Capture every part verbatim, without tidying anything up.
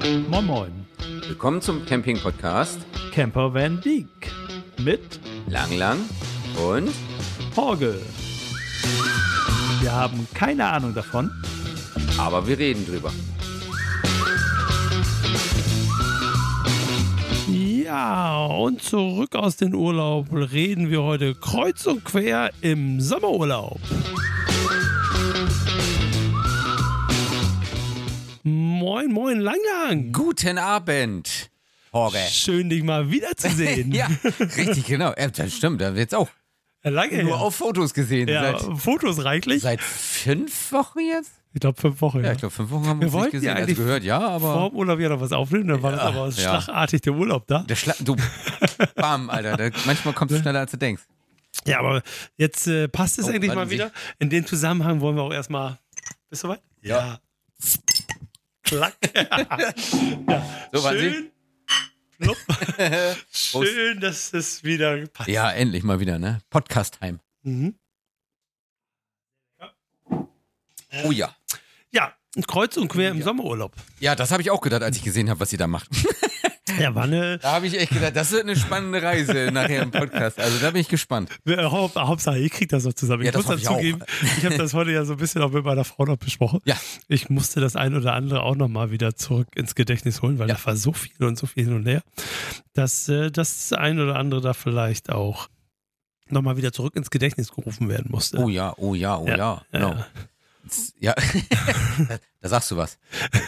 Moin Moin. Willkommen zum Camping-Podcast Camper Van Dijk mit Lang Lang und Horgel. Wir haben keine Ahnung davon, aber wir reden drüber. Ja, und zurück aus dem Urlaub reden wir heute kreuz und quer im Sommerurlaub. Moin, moin, Lang Lang. Guten Abend, Horge. Schön, dich mal wiederzusehen. Ja, richtig, genau. Ja, das stimmt, da haben wir jetzt auch Lange nur her. auf Fotos gesehen. Ja, Seit, Fotos reichlich. seit fünf Wochen jetzt? Ich glaube, fünf Wochen. Ja, Ja, ich glaube, fünf Wochen haben Wir wir uns nicht wollten gesehen. ja Also eigentlich gehört, ja, aber... vor dem Urlaub ja noch was aufnehmen, dann war Ja, das aber ja. schlagartig der Urlaub da. Der Schla du, bam, Alter. Der, manchmal kommt es schneller, als du denkst. Ja, aber jetzt äh, passt es Oh, endlich warten mal Sie. wieder. In dem Zusammenhang wollen wir auch erstmal. Bist du soweit? Ja. Klack. Ja. So, warten Sie. Schön. Plupp. Schön, dass es wieder passt. Ja, endlich mal wieder, ne? Podcast-Time. Mhm. Oh ja. Ja, kreuz und quer im Ja. Sommerurlaub. Ja, das habe ich auch gedacht, als ich gesehen habe, was ihr da macht. Ja, war eine. Da habe ich echt gedacht, das wird eine spannende Reise nachher im Podcast. Also da bin ich gespannt. Haupt, Hauptsache, ich krieg das noch zusammen. Ja, Ich das muss hoffe ich dazu auch. geben, ich habe das heute ja so ein bisschen auch mit meiner Frau noch besprochen. Ja. Ich musste das ein oder andere auch nochmal wieder zurück ins Gedächtnis holen, weil Ja. da war so viel und so viel hin und her, dass äh, das ein oder andere da vielleicht auch nochmal wieder zurück ins Gedächtnis gerufen werden musste. Oh ja, oh ja, oh ja. Ja, Genau. ja. Ja, da, da sagst du was.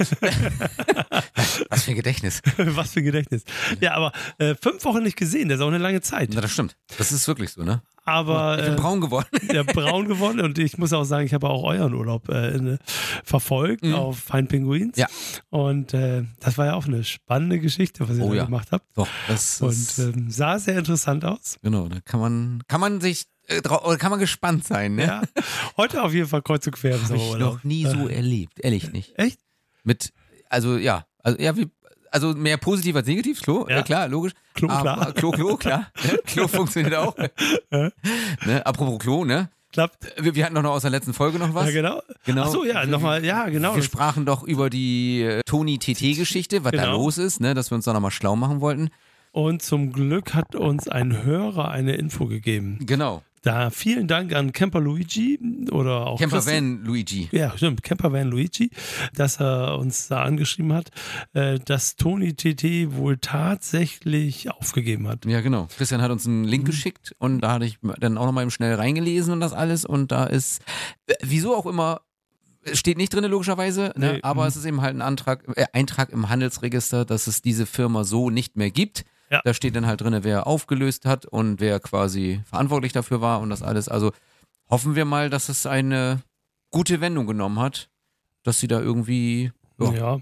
Was für ein Gedächtnis. Was für ein Gedächtnis. Ja, aber äh, fünf Wochen nicht gesehen, das ist auch eine lange Zeit. Na, das stimmt. Das ist wirklich so, ne? Aber Ich bin äh, braun geworden. ja, braun geworden und ich muss auch sagen, ich habe auch euren Urlaub äh, ne, verfolgt Mhm. auf Fine Pinguins. Ja. Und äh, das war ja auch eine spannende Geschichte, was ihr Oh da ja. gemacht habt. Doch, das Und ist, ähm, sah sehr interessant aus. genau, da kann man, kann man sich, äh, drau- oder kann man gespannt sein, ne? Ja. Heute auf jeden Fall kreuz und quer im Habe ich Sommerurlaub. noch nie so erlebt, ehrlich nicht. Echt? Mit, also ja, also ja, wie, also mehr positiv als negativ, Klo, Ja. äh, klar, logisch. Klo, Aber- klar. Klo, Klo, klar. Ne? Klo funktioniert auch. Ja. Ne? Apropos Klo, ne? Klappt. Wir, wir hatten doch noch aus der letzten Folge noch was. Ja, genau. Genau. Ach so, ja, nochmal, ja, genau. Wir sprachen doch über die äh, Toni-T T-Geschichte, was da Genau. los ist, ne? Dass wir uns da nochmal schlau machen wollten. Und zum Glück hat uns ein Hörer eine Info gegeben. Genau. Da vielen Dank an Camper Luigi oder auch Camper Christian- Van Luigi. Ja, stimmt, Camper Van Luigi, dass er uns da angeschrieben hat, äh, dass Toni T T wohl tatsächlich aufgegeben hat. Ja, genau. Christian hat uns einen Mhm. Link geschickt und da hatte ich dann auch nochmal eben schnell reingelesen und das alles und da ist, äh, wieso auch immer, steht nicht drin logischerweise, ne? Nee, aber mhm. es ist eben halt ein Antrag, äh, Eintrag im Handelsregister, dass es diese Firma so nicht mehr gibt. Ja. Da steht dann halt drin, wer aufgelöst hat und wer quasi verantwortlich dafür war und das alles. Also hoffen wir mal, dass es eine gute Wendung genommen hat, dass sie da irgendwie, ja, Ja.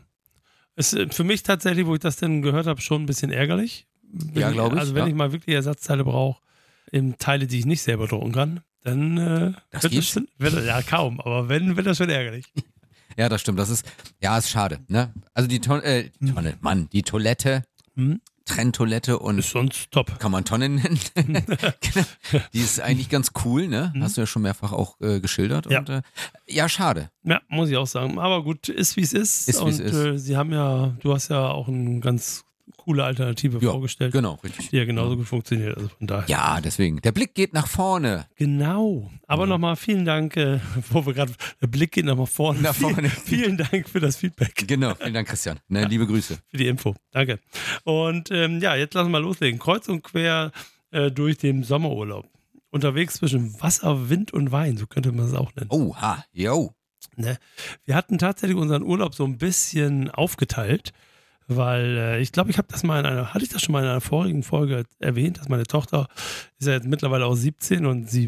Es ist für mich tatsächlich, wo ich das denn gehört habe, schon ein bisschen ärgerlich. Wenn Ja, glaub ich, Also wenn ja. ich mal wirklich Ersatzteile brauche, in Teile, die ich nicht selber drucken kann, dann äh, Das wird gibt's? schon, wird, ja kaum, aber wenn, wird das schon ärgerlich. ja, das stimmt. Das ist, ja, ist schade, ne? Also die Tonne, äh, Tonne, Mann, die Toilette, Hm? Trenntoilette und Ist sonst top. kann man Tonnen nennen. Genau. Die ist eigentlich ganz cool, ne? Hast du ja schon mehrfach auch äh, geschildert. Ja. Und, äh, ja, schade. Ja, muss ich auch sagen. Aber gut, ist wie es ist. Ist, wie es und ist. Äh, sie haben ja, du hast ja auch eine ganz coole Alternative Ja, vorgestellt, Genau, richtig. die ja genauso gut funktioniert. Also von daher. Ja, deswegen. Der Blick geht nach vorne. Genau. Aber nochmal vielen Dank, äh, wo wir gerade, der Blick geht nochmal vorne. Nach vorne. Vielen, vielen Dank für das Feedback, Genau. Vielen Dank, Christian. Ne, liebe Grüße. für die Info. Danke. Und ähm, ja, jetzt lassen wir loslegen. Kreuz und quer äh, durch den Sommerurlaub. Unterwegs zwischen Wasser, Wind und Wein, so könnte man es auch nennen. Oha, yo. Ne? Wir hatten tatsächlich unseren Urlaub so ein bisschen aufgeteilt, weil äh, ich glaube, ich habe das mal in einer, hatte ich das schon mal in einer vorigen Folge erwähnt, dass meine Tochter ist ja jetzt mittlerweile auch siebzehn und sie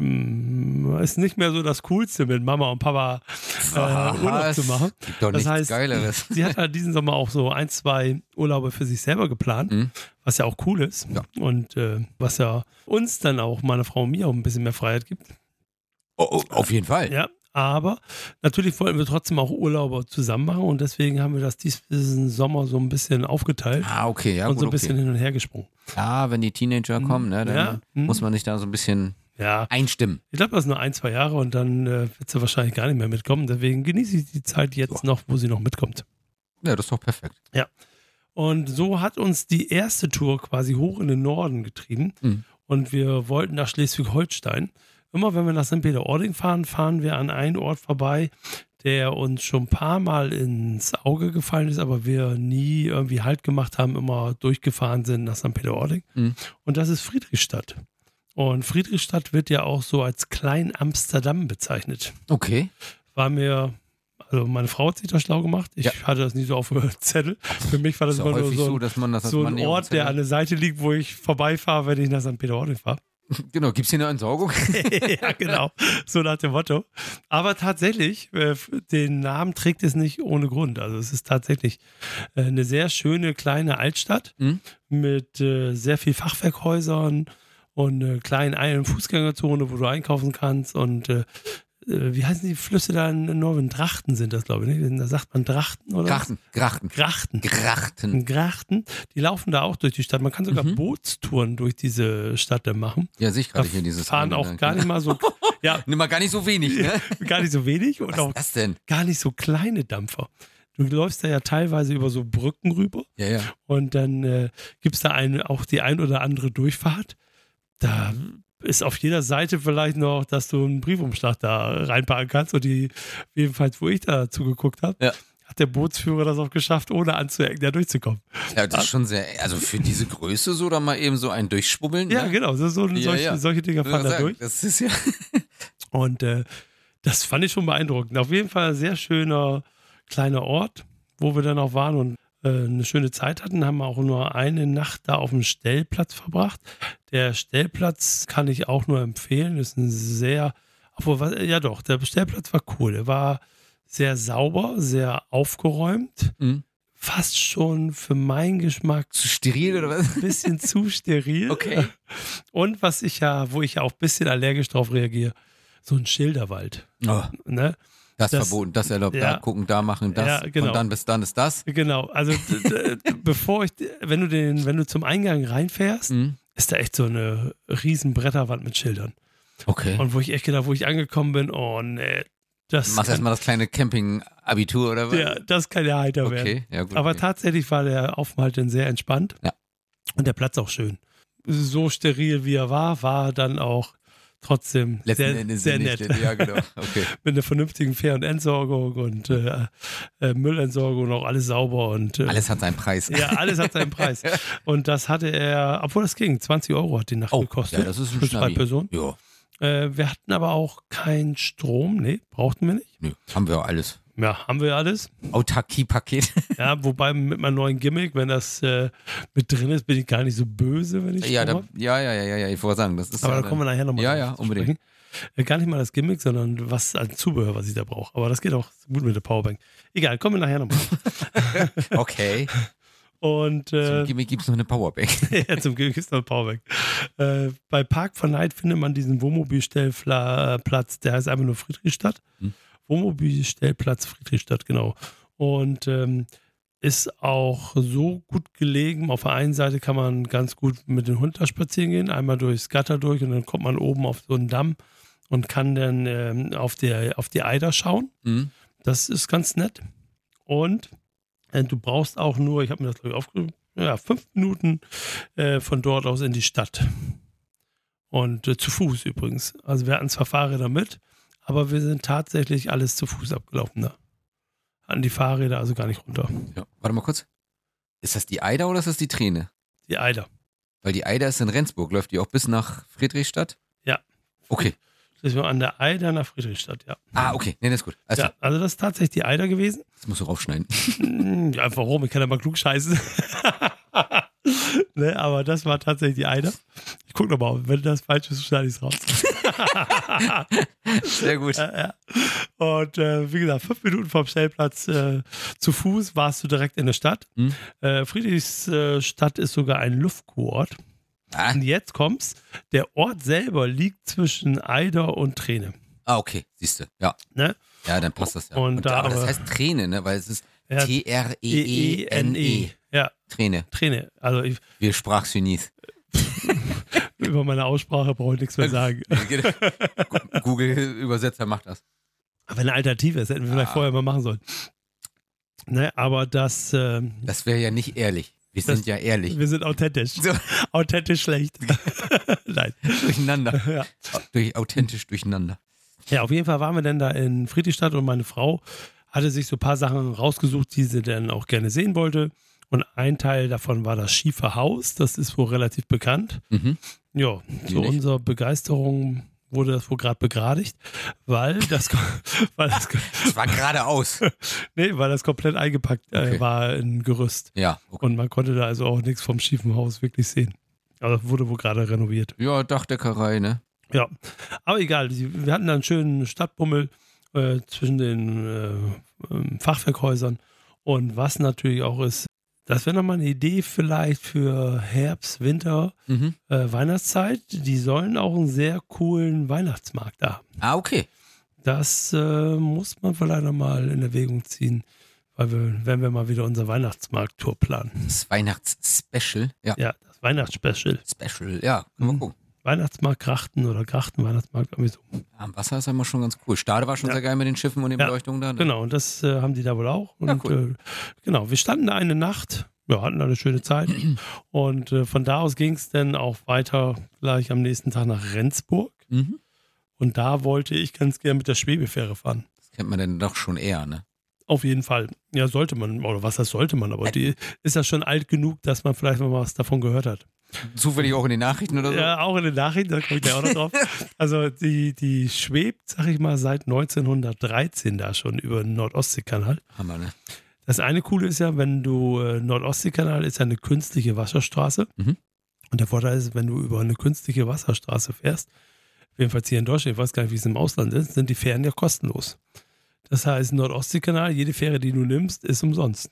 mm, ist nicht mehr so das Coolste mit Mama und Papa äh, Urlaub Was? zu machen. Gibt doch Das nichts heißt, Geileres. sie hat halt diesen Sommer auch so ein, zwei Urlaube für sich selber geplant, Mhm. was ja auch cool ist Ja. und äh, was ja uns dann auch, meine Frau und mir auch ein bisschen mehr Freiheit gibt. Oh, oh, auf jeden Fall. Ja, aber natürlich wollten wir trotzdem auch Urlaube zusammen machen und deswegen haben wir das diesen Sommer so ein bisschen aufgeteilt Ah, okay, ja, und gut, so ein bisschen okay. hin und her gesprungen. Ja, wenn die Teenager kommen, ne, dann Ja, mhm. muss man sich da so ein bisschen Ja, einstimmen. ich glaube, das ist nur ein, zwei Jahre und dann äh, wird sie wahrscheinlich gar nicht mehr mitkommen. Deswegen genieße ich die Zeit jetzt noch, wo sie noch mitkommt. Ja, das ist doch perfekt. Ja. Und so hat uns die erste Tour quasi hoch in den Norden getrieben. Mhm. Und wir wollten nach Schleswig-Holstein. Immer wenn wir nach Sankt Peter-Ording fahren, fahren wir an einen Ort vorbei, der uns schon ein paar Mal ins Auge gefallen ist, aber wir nie irgendwie Halt gemacht haben, immer durchgefahren sind nach Sankt Peter-Ording. Mhm. Und das ist Friedrichstadt. Und Friedrichstadt wird ja auch so als Klein-Amsterdam bezeichnet. Okay. War mir, also meine Frau hat sich da schlau gemacht. Ich Ja. hatte das nie so auf dem Zettel. Für mich war das Ist ja immer nur häufig so so, ein, dass man das als so Mann ein nicht Ort, auf dem der Zettel- an der Seite liegt, wo ich vorbeifahre, wenn ich nach Sankt Peter-Ording fahre. Genau, gibt's hier eine Entsorgung? Ja, genau. So nach dem Motto. Aber tatsächlich, äh, den Namen trägt es nicht ohne Grund. Also es ist tatsächlich äh, eine sehr schöne kleine Altstadt Mhm. mit äh, sehr viel Fachwerkhäusern und äh, kleinen Ein- und Fußgängerzone, wo du einkaufen kannst. Und äh, äh, wie heißen die Flüsse da in Norwegen? Drachten sind das, glaube ich. Ne? Da sagt man Drachten oder Grachten, Grachten. was? Grachten. Grachten. Grachten. Die laufen da auch durch die Stadt. Man kann sogar Mhm. Bootstouren durch diese Stadt dann machen. Ja, sehe ich Da gerade hier dieses. fahren eine, auch ne? gar nicht mal so, ja, Nimm mal gar nicht so wenig, ne? gar nicht so wenig und Was auch ist das denn? gar nicht so kleine Dampfer. Du läufst da ja teilweise über so Brücken rüber Ja, ja. und dann äh, gibt es da eine, auch die ein oder andere Durchfahrt. Da ist auf jeder Seite vielleicht noch, dass du einen Briefumschlag da reinpacken kannst. Und die, jedenfalls, wo ich da zugeguckt habe, Ja. hat der Bootsführer das auch geschafft, ohne anzuecken, da durchzukommen. Ja, das ist schon sehr, also für diese Größe so da mal eben so ein Durchschwubbeln. Ja, ne? genau. So, so, Ja, solche, ja. solche Dinger Ich fahren würde da sagen, durch. Das ist ja. Und äh, das fand ich schon beeindruckend. Auf jeden Fall ein sehr schöner kleiner Ort, wo wir dann auch waren und äh, eine schöne Zeit hatten. Haben auch nur eine Nacht da auf dem Stellplatz verbracht. Der Stellplatz kann ich auch nur empfehlen. Ist ein sehr, obwohl, was- ja doch, der Stellplatz war cool. Er war sehr sauber, sehr aufgeräumt. Mhm. Fast schon für meinen Geschmack Zu steril oder was? ein bisschen zu steril. Okay. Und was ich ja, wo ich ja auch ein bisschen allergisch drauf reagiere, so ein Schilderwald. Oh, Ne? das, Das- verboten, das erlaubt, ja. da gucken, da machen, das. Ja, genau. Von dann bis dann ist das. Genau, also d- d- bevor ich, wenn du den, wenn du zum Eingang reinfährst, Mhm. ist da echt so eine riesen Bretterwand mit Schildern. Okay. Und wo ich echt gedacht, wo ich angekommen bin, oh nee, das Machst kann, erstmal das kleine Camping-Abitur oder was? ja, das kann ja heiter werden. Okay, ja gut. Aber okay. tatsächlich war der Aufenthalt dann sehr entspannt. Ja. Und der Platz auch schön. So steril wie er war, war dann auch trotzdem Letzten sehr, Endes sehr nicht, nett. Ja, genau. Okay. Mit einer vernünftigen Fähr- und Entsorgung und äh, äh, Müllentsorgung, auch alles sauber und äh, Alles hat seinen Preis. ja, alles hat seinen Preis. Und das hatte er, obwohl das ging, zwanzig Euro hat die Nacht Oh, gekostet. ja, das ist ein für zwei Schnappi. Personen. Ja, Äh, wir hatten aber auch keinen Strom, nee, brauchten wir nicht. nö, haben wir auch alles. Ja, haben wir ja alles. Autarkie-Paket. Ja, wobei mit meinem neuen Gimmick, wenn das äh, mit drin ist, bin ich gar nicht so böse, wenn ich Ja, Strom da, hab. ja, ja, ja, ja, ja, ich wollte sagen, das ist Aber ja da kommen wir nachher nochmal Ja, ja, unbedingt. Äh, gar nicht mal das Gimmick, sondern was als Zubehör, was ich da brauche. Aber das geht auch gut mit der Powerbank. Egal, kommen wir nachher nochmal. Okay. Und Zum äh, Gimmick gibt es noch eine Powerbank. ja, zum Glück ist noch ein Powerbank. Äh, bei Park for Night findet man diesen Wohnmobilstellplatz, der heißt einfach nur Friedrichstadt. Hm. Wohnmobilstellplatz Friedrichstadt, genau. Und ähm, ist auch so gut gelegen. Auf der einen Seite kann man ganz gut mit dem Hund da spazieren gehen, einmal durchs Gatter durch und dann kommt man oben auf so einen Damm und kann dann ähm, auf, der, auf die Eider schauen. Mhm. Das ist ganz nett. Und äh, du brauchst auch nur, ich habe mir das glaube ich aufgeschrieben, ja, fünf Minuten äh, von dort aus in die Stadt. Und äh, zu Fuß übrigens. Also wir hatten zwar Fahrräder mit, aber wir sind tatsächlich alles zu Fuß abgelaufen da. Hatten die Fahrräder also gar nicht runter. Ja. Warte mal kurz. Ist das die Eider oder ist das die Träne? Die Eider. Weil die Eider ist in Rendsburg. Läuft die auch bis nach Friedrichstadt? Ja. Okay. Das war an der Eider nach Friedrichstadt, ja. Ah, okay. Nee, das ist gut. Also, Ja, also das ist tatsächlich die Eider gewesen. das musst du rausschneiden. Hm, Ja, warum? Ich kann ja mal klug scheißen. Ne, aber das war tatsächlich die Eider. Ich guck nochmal, wenn das falsch ist, schneide ich es raus. Sehr gut. Ja, ja. Und äh, wie gesagt, fünf Minuten vom Stellplatz äh, zu Fuß warst du direkt in der Stadt. Hm. Äh, Friedrichstadt ist sogar ein Luftkurort. Ah, Und jetzt kommt's, der Ort selber liegt zwischen Eider und Träne. ah okay. Siehst du. Ja. Ne? Ja, dann passt das ja. Und da aber das aber- heißt Träne, ne? Weil es ist Ja, T R E E N E. Ja, Träne. Träne. Also ich, Wir Sprachgenies. über meine Aussprache brauche ich nichts mehr sagen. Google-Übersetzer macht das. Aber eine Alternative ist, hätten wir vielleicht Ah. vorher mal machen sollen. Ne, aber das... Ähm, das wäre ja nicht ehrlich. Wir das, sind ja ehrlich. Wir sind authentisch. So. Authentisch schlecht. Nein. Durcheinander. Ja. Durch, authentisch durcheinander. Ja, auf jeden Fall waren wir dann da in Friedrichstadt und meine Frau hatte sich so ein paar Sachen rausgesucht, die sie dann auch gerne sehen wollte. Und ein Teil davon war das Schiefer Haus. Das ist wohl relativ bekannt. Mhm. Ja, zu unserer Begeisterung wurde das wohl gerade begradigt, weil das, weil das, das war geradeaus. Nee, weil das komplett eingepackt äh, Okay. war in Gerüst. Ja. Okay. Und man konnte da also auch nichts vom schiefen Haus wirklich sehen. Aber das wurde wohl gerade renoviert. Ja, Dachdeckerei, ne? Ja, aber egal. Wir hatten da einen schönen Stadtbummel äh, zwischen den äh, Fachwerkhäusern. Und was natürlich auch ist, das wäre nochmal eine Idee vielleicht für Herbst, Winter, Mhm. äh, Weihnachtszeit. Die sollen auch einen sehr coolen Weihnachtsmarkt da haben. Ah, okay. Das äh, muss man vielleicht nochmal in Erwägung ziehen, weil wir, wenn wir mal wieder unsere Weihnachtsmarkt-Tour planen. Das Weihnachtsspecial. Ja. Ja, das Weihnachtsspecial. Special, ja. Können wir Mhm. gucken. Weihnachtsmarkt Grachten oder Grachten-Weihnachtsmarkt, irgendwie so. Ja, am Wasser ist ja immer schon ganz cool. Stade war schon Ja. sehr geil mit den Schiffen und den Ja, Beleuchtungen da. Ne? Genau, und das äh, haben die da wohl auch. Und Ja, cool. äh, genau, wir standen da eine Nacht, ja, hatten da eine schöne Zeit. Und äh, von da aus ging es dann auch weiter gleich am nächsten Tag nach Rendsburg. Mhm. Und da wollte ich ganz gerne mit der Schwebefähre fahren. Das kennt man dann doch schon eher, ne? Auf jeden Fall. Ja, sollte man, oder was das sollte man, aber die ist ja schon alt genug, dass man vielleicht mal was davon gehört hat. Zufällig auch in den Nachrichten oder so? Ja, auch in den Nachrichten, da komme ich gleich auch noch drauf. Also die, die schwebt, sag ich mal, seit neunzehnhundertdreizehn da schon über den Nord-Ostsee-Kanal. Hammer, ne? Das eine Coole ist ja, wenn du, äh, Nord-Ostsee-Kanal ist ja eine künstliche Wasserstraße. Mhm. Und der Vorteil ist, wenn du über eine künstliche Wasserstraße fährst, jedenfalls hier in Deutschland, ich weiß gar nicht, wie es im Ausland ist, sind die Fähren ja kostenlos. Das heißt, Nord-Ostsee-Kanal, jede Fähre, die du nimmst, ist umsonst.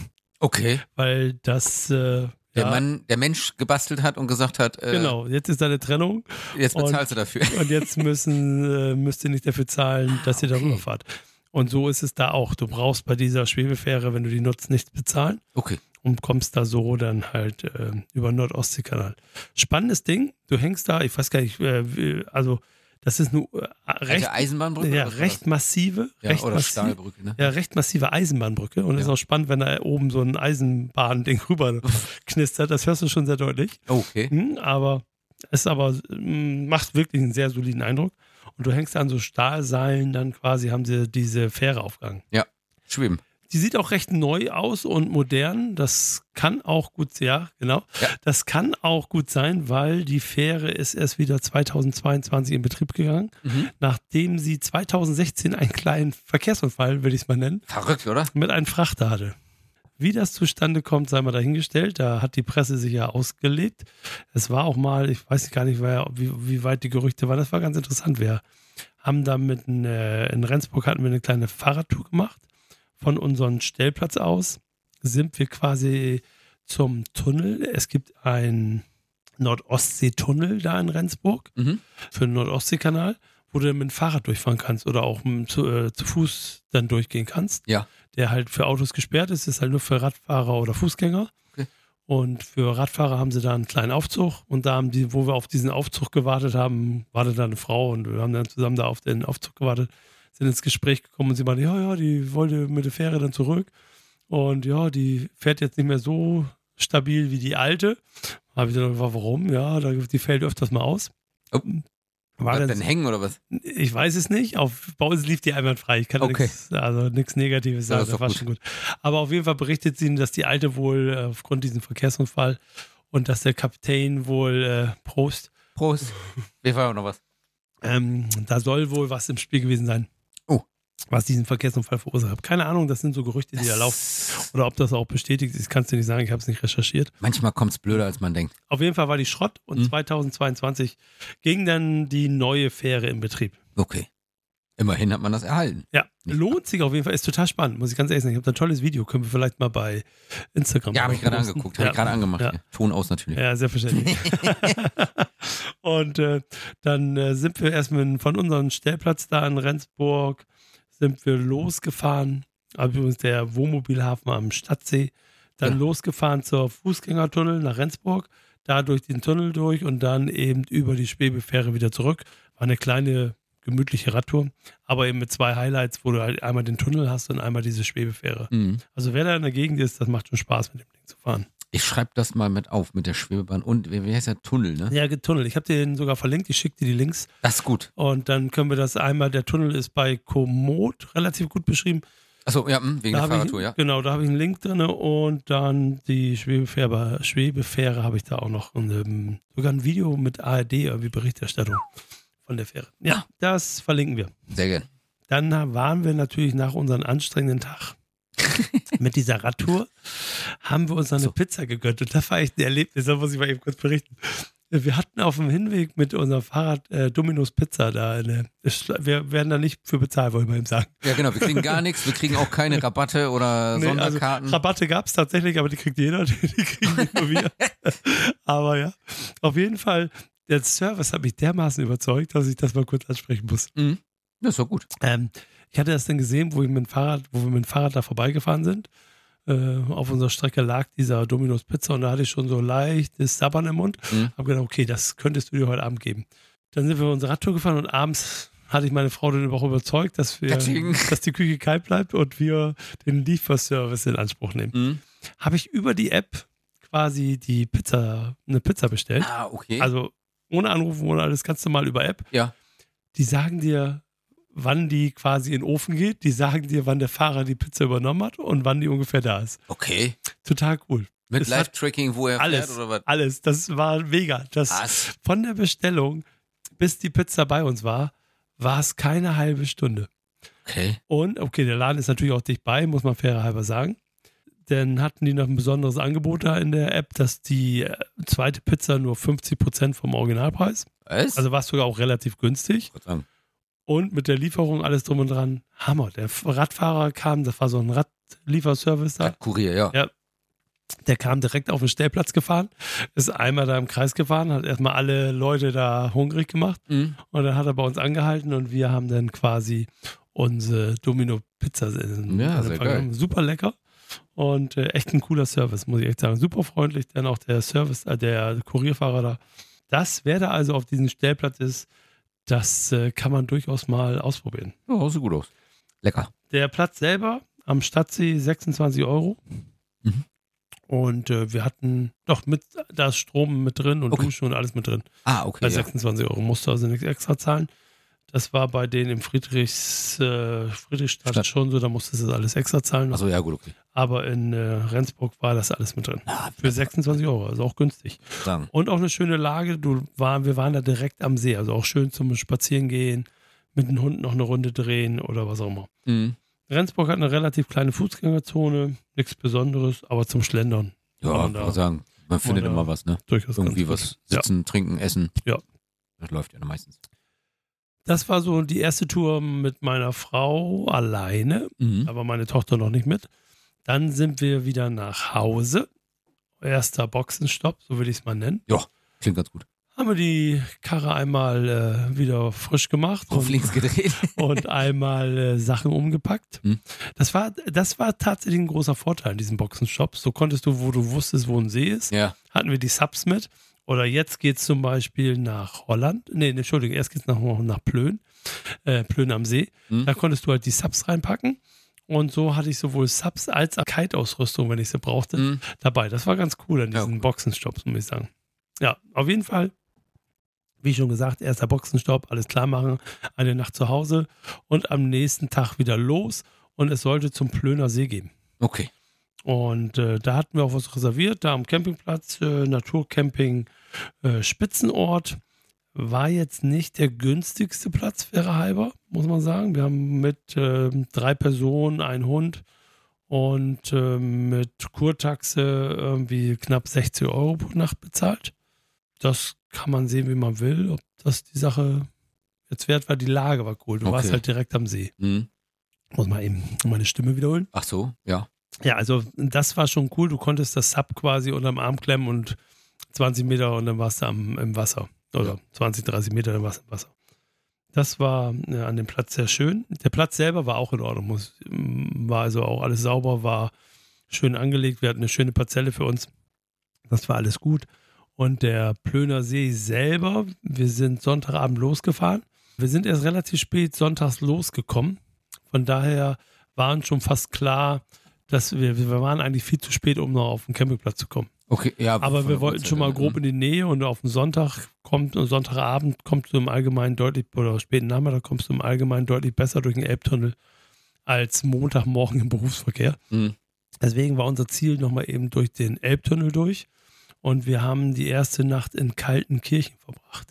Okay. Weil das, äh, Der ja, Mann, der Mensch gebastelt hat und gesagt hat, äh, genau, jetzt ist da eine Trennung jetzt bezahlst du dafür. und jetzt müssen, äh, müsst ihr nicht dafür zahlen, dass ihr okay. darüber fahrt. Und so ist es da auch. Du brauchst bei dieser Schwebefähre, wenn du die nutzt, nichts bezahlen Okay. und kommst da so dann halt äh, über den Nord-Ostsee-Kanal. Spannendes Ding, du hängst da, ich weiß gar nicht, äh, wie- also das ist eine äh, recht, Also Eisenbahnbrücke? ja, oder was war recht massive, das? recht Ja, oder massiv, Stahlbrücke, ne? ja, recht massive Eisenbahnbrücke. Und es ist Ja. auch spannend, wenn da oben so ein Eisenbahnding rüber knistert. Das hörst du schon sehr deutlich. Okay. Hm, aber es aber mm, macht wirklich einen sehr soliden Eindruck. Und du hängst an so Stahlseilen, dann quasi haben sie diese Fähre aufgegangen. Schwimmen. Die sieht auch recht neu aus und modern. Das kann auch gut, ja, genau. Ja. Das kann auch gut sein, weil die Fähre ist erst wieder zweitausendzweiundzwanzig in Betrieb gegangen, Mhm. nachdem sie zweitausendsechzehn einen kleinen Verkehrsunfall, will ich es mal nennen, Verrückt, oder? mit einem Frachter hatte. Wie das zustande kommt, sei mal dahingestellt. Da hat die Presse sich ja ausgelebt. Es war auch mal, ich weiß gar nicht, wer, wie, wie weit die Gerüchte waren. Das war ganz interessant. Wir haben da mit in, äh, in Rendsburg hatten wir eine kleine Fahrradtour gemacht. Von unserem Stellplatz aus sind wir quasi zum Tunnel. Es gibt einen Nord-Ostsee-Tunnel da in Rendsburg Mhm. für den Nord-Ostsee-Kanal, wo du dann mit dem Fahrrad durchfahren kannst oder auch m, zu, äh, zu Fuß dann durchgehen kannst. Ja. Der halt für Autos gesperrt ist, ist halt nur für Radfahrer oder Fußgänger. Okay. Und für Radfahrer haben sie da einen kleinen Aufzug und da haben die, wo wir auf diesen Aufzug gewartet haben, wartet da eine Frau und wir haben dann zusammen da auf den Aufzug gewartet, sind ins Gespräch gekommen und sie meinte, ja, ja, die wollte mit der Fähre dann zurück und ja, die fährt jetzt nicht mehr so stabil wie die alte. Habe ich dann gefragt, warum? Ja, da- die fällt öfters mal aus. Oh. War Bleibt dann dann hängen oder was? ich weiß es nicht. Auf, bei uns lief die einwandfrei. Ich kann da Okay. nichts, also nichts Negatives Ja, sagen. ist Das doch war gut. schon gut. Aber auf jeden Fall berichtet sie, dass die Alte wohl äh, aufgrund diesem Verkehrsunfall und dass der Kapitän wohl äh, Prost, Prost. Wir fahren auch noch was. ähm, da soll wohl was im Spiel gewesen sein. Oh. Was diesen Verkehrsunfall verursacht hat. Keine Ahnung, das sind so Gerüchte, die da laufen. Oder ob das auch bestätigt ist, kannst du nicht sagen. Ich habe es nicht recherchiert. Manchmal kommt es blöder, als man denkt. Auf jeden Fall war die Schrott und Mhm. zweitausendzweiundzwanzig ging dann die neue Fähre in Betrieb. Okay. Immerhin hat man das erhalten. Ja, Nicht lohnt sich auf jeden Fall. Ist total spannend, muss ich ganz ehrlich sagen. Ich habe da ein tolles Video. Können wir vielleicht mal bei Instagram Ja, habe ich gerade posten. angeguckt. Habe Ja. ich gerade angemacht. Ja. Ja. Ton aus natürlich. Ja, selbstverständlich. Und äh, dann äh, sind wir erstmal von unserem Stellplatz da in Rendsburg, sind wir losgefahren. Also übrigens der Wohnmobilhafen am Stadtsee. Dann Ja. losgefahren zur Fußgängertunnel nach Rendsburg, da durch den Tunnel durch und dann eben über die Schwebefähre wieder zurück. War eine kleine gemütliche Radtour, aber eben mit zwei Highlights, wo du halt einmal den Tunnel hast und einmal diese Schwebefähre. Mhm. Also wer da in der Gegend ist, das macht schon Spaß, mit dem Ding zu fahren. Ich schreibe das mal mit auf, mit der Schwebebahn. Und wie wie heißt der Tunnel, ne? Ja, Tunnel. Ich habe den sogar verlinkt, ich schicke dir die Links. Das ist gut. Und dann können wir das einmal, der Tunnel ist bei Komoot relativ gut beschrieben. Achso, ja, mh, wegen Da der habe Fahrradtour, ich, ja. Genau, da habe ich einen Link drin und dann die Schwebefähre, Schwebefähre habe ich da auch noch. Und, ähm, sogar ein Video mit A R D, irgendwie Berichterstattung von der Fähre. Ja, das verlinken wir. Sehr gern. Dann waren wir natürlich nach unserem anstrengenden Tag mit dieser Radtour, haben wir uns dann eine So. Pizza gegönnt und das war echt ein Erlebnis, da muss ich mal eben kurz berichten. Wir hatten auf dem Hinweg mit unserem Fahrrad äh, Domino's Pizza da eine, wir werden da nicht für bezahlt, wollte ich mal eben sagen. Ja, genau, wir kriegen gar nichts, wir kriegen auch keine Rabatte oder Nee, also Sonderkarten. Rabatte gab es tatsächlich, aber die kriegt jeder, die kriegen nicht nur wir. Aber ja, auf jeden Fall, der Service hat mich dermaßen überzeugt, dass ich das mal kurz ansprechen muss. Mhm. Das war gut. Ähm, ich hatte das dann gesehen, wo, ich mit dem Fahrrad, wo wir mit dem Fahrrad da vorbeigefahren sind. Äh, auf unserer Strecke lag dieser Domino's Pizza und da hatte ich schon so leichtes Sabbern im Mund. Mhm. Hab gedacht, okay, das könntest du dir heute Abend geben. Dann sind wir unsere Radtour gefahren und abends hatte ich meine Frau dann auch überzeugt, dass wir, Katsching. dass die Küche kalt bleibt und wir den Lieferservice in Anspruch nehmen. Mhm. Habe ich über die App quasi die Pizza, eine Pizza bestellt. Ah, okay. Also ohne Anrufen oder alles ganz normal über App. ja. Die sagen dir, wann die quasi in den Ofen geht. Die sagen dir, wann der Fahrer die Pizza übernommen hat und wann die ungefähr da ist. Okay. Total cool. Mit Es hat Live-Tracking, wo er Alles, fährt oder was? alles. Das war mega. Das Was? von der Bestellung bis die Pizza bei uns war, war es keine halbe Stunde. Okay. Und, okay, der Laden ist natürlich auch dicht bei, muss man fairer halber sagen. Dann hatten die noch ein besonderes Angebot da in der App, dass die äh, zweite Pizza nur fünfzig Prozent vom Originalpreis. Was? Also war es sogar auch relativ günstig. Gott sei Dank. Und mit der Lieferung alles drum und dran. Hammer. Der Radfahrer kam, das war so ein Radlieferservice da. Kurier, ja. Ja. Der kam direkt auf den Stellplatz gefahren, ist einmal da im Kreis gefahren, hat erstmal alle Leute da hungrig gemacht Mhm. und dann hat er bei uns angehalten und wir haben dann quasi unsere Domino-Pizza in Ja, in sehr Empfang geil. genommen. Super lecker und äh, echt ein cooler Service, muss ich echt sagen. Super freundlich, dann auch der Service, äh, der Kurierfahrer da. Das, wer da also auf diesem Stellplatz ist, das äh, kann man durchaus mal ausprobieren. Ja, sieht gut aus. Lecker. Der Platz selber am Stadtsee sechsundzwanzig Euro. Mhm. Und äh, wir hatten doch mit, da ist Strom mit drin und Okay. Duschen und alles mit drin. Ah, okay. Bei Ja. sechsundzwanzig Euro musst du also nichts extra zahlen. Das war bei denen im Friedrichs, äh, Friedrichstadt Stadt. schon so, da musstest du das alles extra zahlen. Achso, ja, gut, okay. Aber in äh, Rendsburg war das alles mit drin. Ah, Für sechsundzwanzig Euro, also auch günstig. sagen. Und auch eine schöne Lage. Du war, wir waren da direkt am See, also auch schön zum Spazierengehen, mit dem Hund noch eine Runde drehen oder was auch immer. Mhm. Rendsburg hat eine relativ kleine Fußgängerzone, nichts Besonderes, aber zum Schlendern. Ja, Ja, ich da- würde sagen, man findet da- immer was, ne? Durchaus Irgendwie ganz was gut. Ja. sitzen, trinken, essen. Ja. Das läuft ja dann meistens. Das war so die erste Tour mit meiner Frau alleine, Mhm. aber meine Tochter noch nicht mit. Dann sind wir wieder nach Hause. Erster Boxenstopp, so würde ich es mal nennen. Klingt ganz gut. Haben wir die Karre einmal äh, wieder frisch gemacht Auf und, links gedreht. und einmal äh, Sachen umgepackt. Hm. Das war, das war tatsächlich ein großer Vorteil in diesem Boxenstopp. So konntest du, wo du wusstest, wo ein See ist, Ja. hatten wir die Subs mit. Oder jetzt geht es zum Beispiel nach Holland. Nee, nee Entschuldigung, erst geht es nach, nach Plön. Äh, Plön am See. Hm. Da konntest du halt die Subs reinpacken. Und so hatte ich sowohl Subs als auch Kite-Ausrüstung, wenn ich sie brauchte, Mhm. dabei. Das war ganz cool an Ja, diesen cool. Boxenstopps, muss ich sagen. Ja, auf jeden Fall, wie schon gesagt, erster Boxenstopp, alles klar machen, eine Nacht zu Hause und am nächsten Tag wieder los und es sollte zum Plöner See gehen. Okay. Und äh, da hatten wir auch was reserviert, da am Campingplatz, äh, Naturcamping äh, Spitzenort. War jetzt nicht der günstigste Platz, fairerhalber, halber, muss man sagen. Wir haben mit äh, drei Personen, ein Hund und äh, mit Kurtaxe irgendwie knapp sechzig Euro pro Nacht bezahlt. Das kann man sehen, wie man will. Ob das die Sache jetzt wert war, die Lage war cool. Du Okay. warst halt direkt am See. Mhm. Muss mal eben meine Stimme wiederholen. Ach so, ja. Ja, also das war schon cool. Du konntest das Sub quasi unterm Arm klemmen und zwanzig Meter und dann warst du am, im Wasser. Oder Ja. zwanzig, dreißig Meter, dann warst du im Wasser. Das war äh, an dem Platz sehr schön. Der Platz selber war auch in Ordnung. Muss, war also auch alles sauber, war schön angelegt. Wir hatten eine schöne Parzelle für uns. Das war alles gut. Und der Plöner See selber, wir sind Sonntagabend losgefahren Wir sind erst relativ spät sonntags losgekommen. Von daher war uns schon fast klar, dass wir, wir waren eigentlich viel zu spät, um noch auf den Campingplatz zu kommen. Okay, ja. Aber wir wollten schon mal grob in die Nähe und auf den Sonntag kommt, Sonntagabend kommst du im Allgemeinen deutlich, oder späten Nachmittag kommst du im Allgemeinen deutlich besser durch den Elbtunnel als Montagmorgen im Berufsverkehr. Mhm. Deswegen war unser Ziel nochmal eben durch den Elbtunnel durch und wir haben die erste Nacht in Kaltenkirchen verbracht.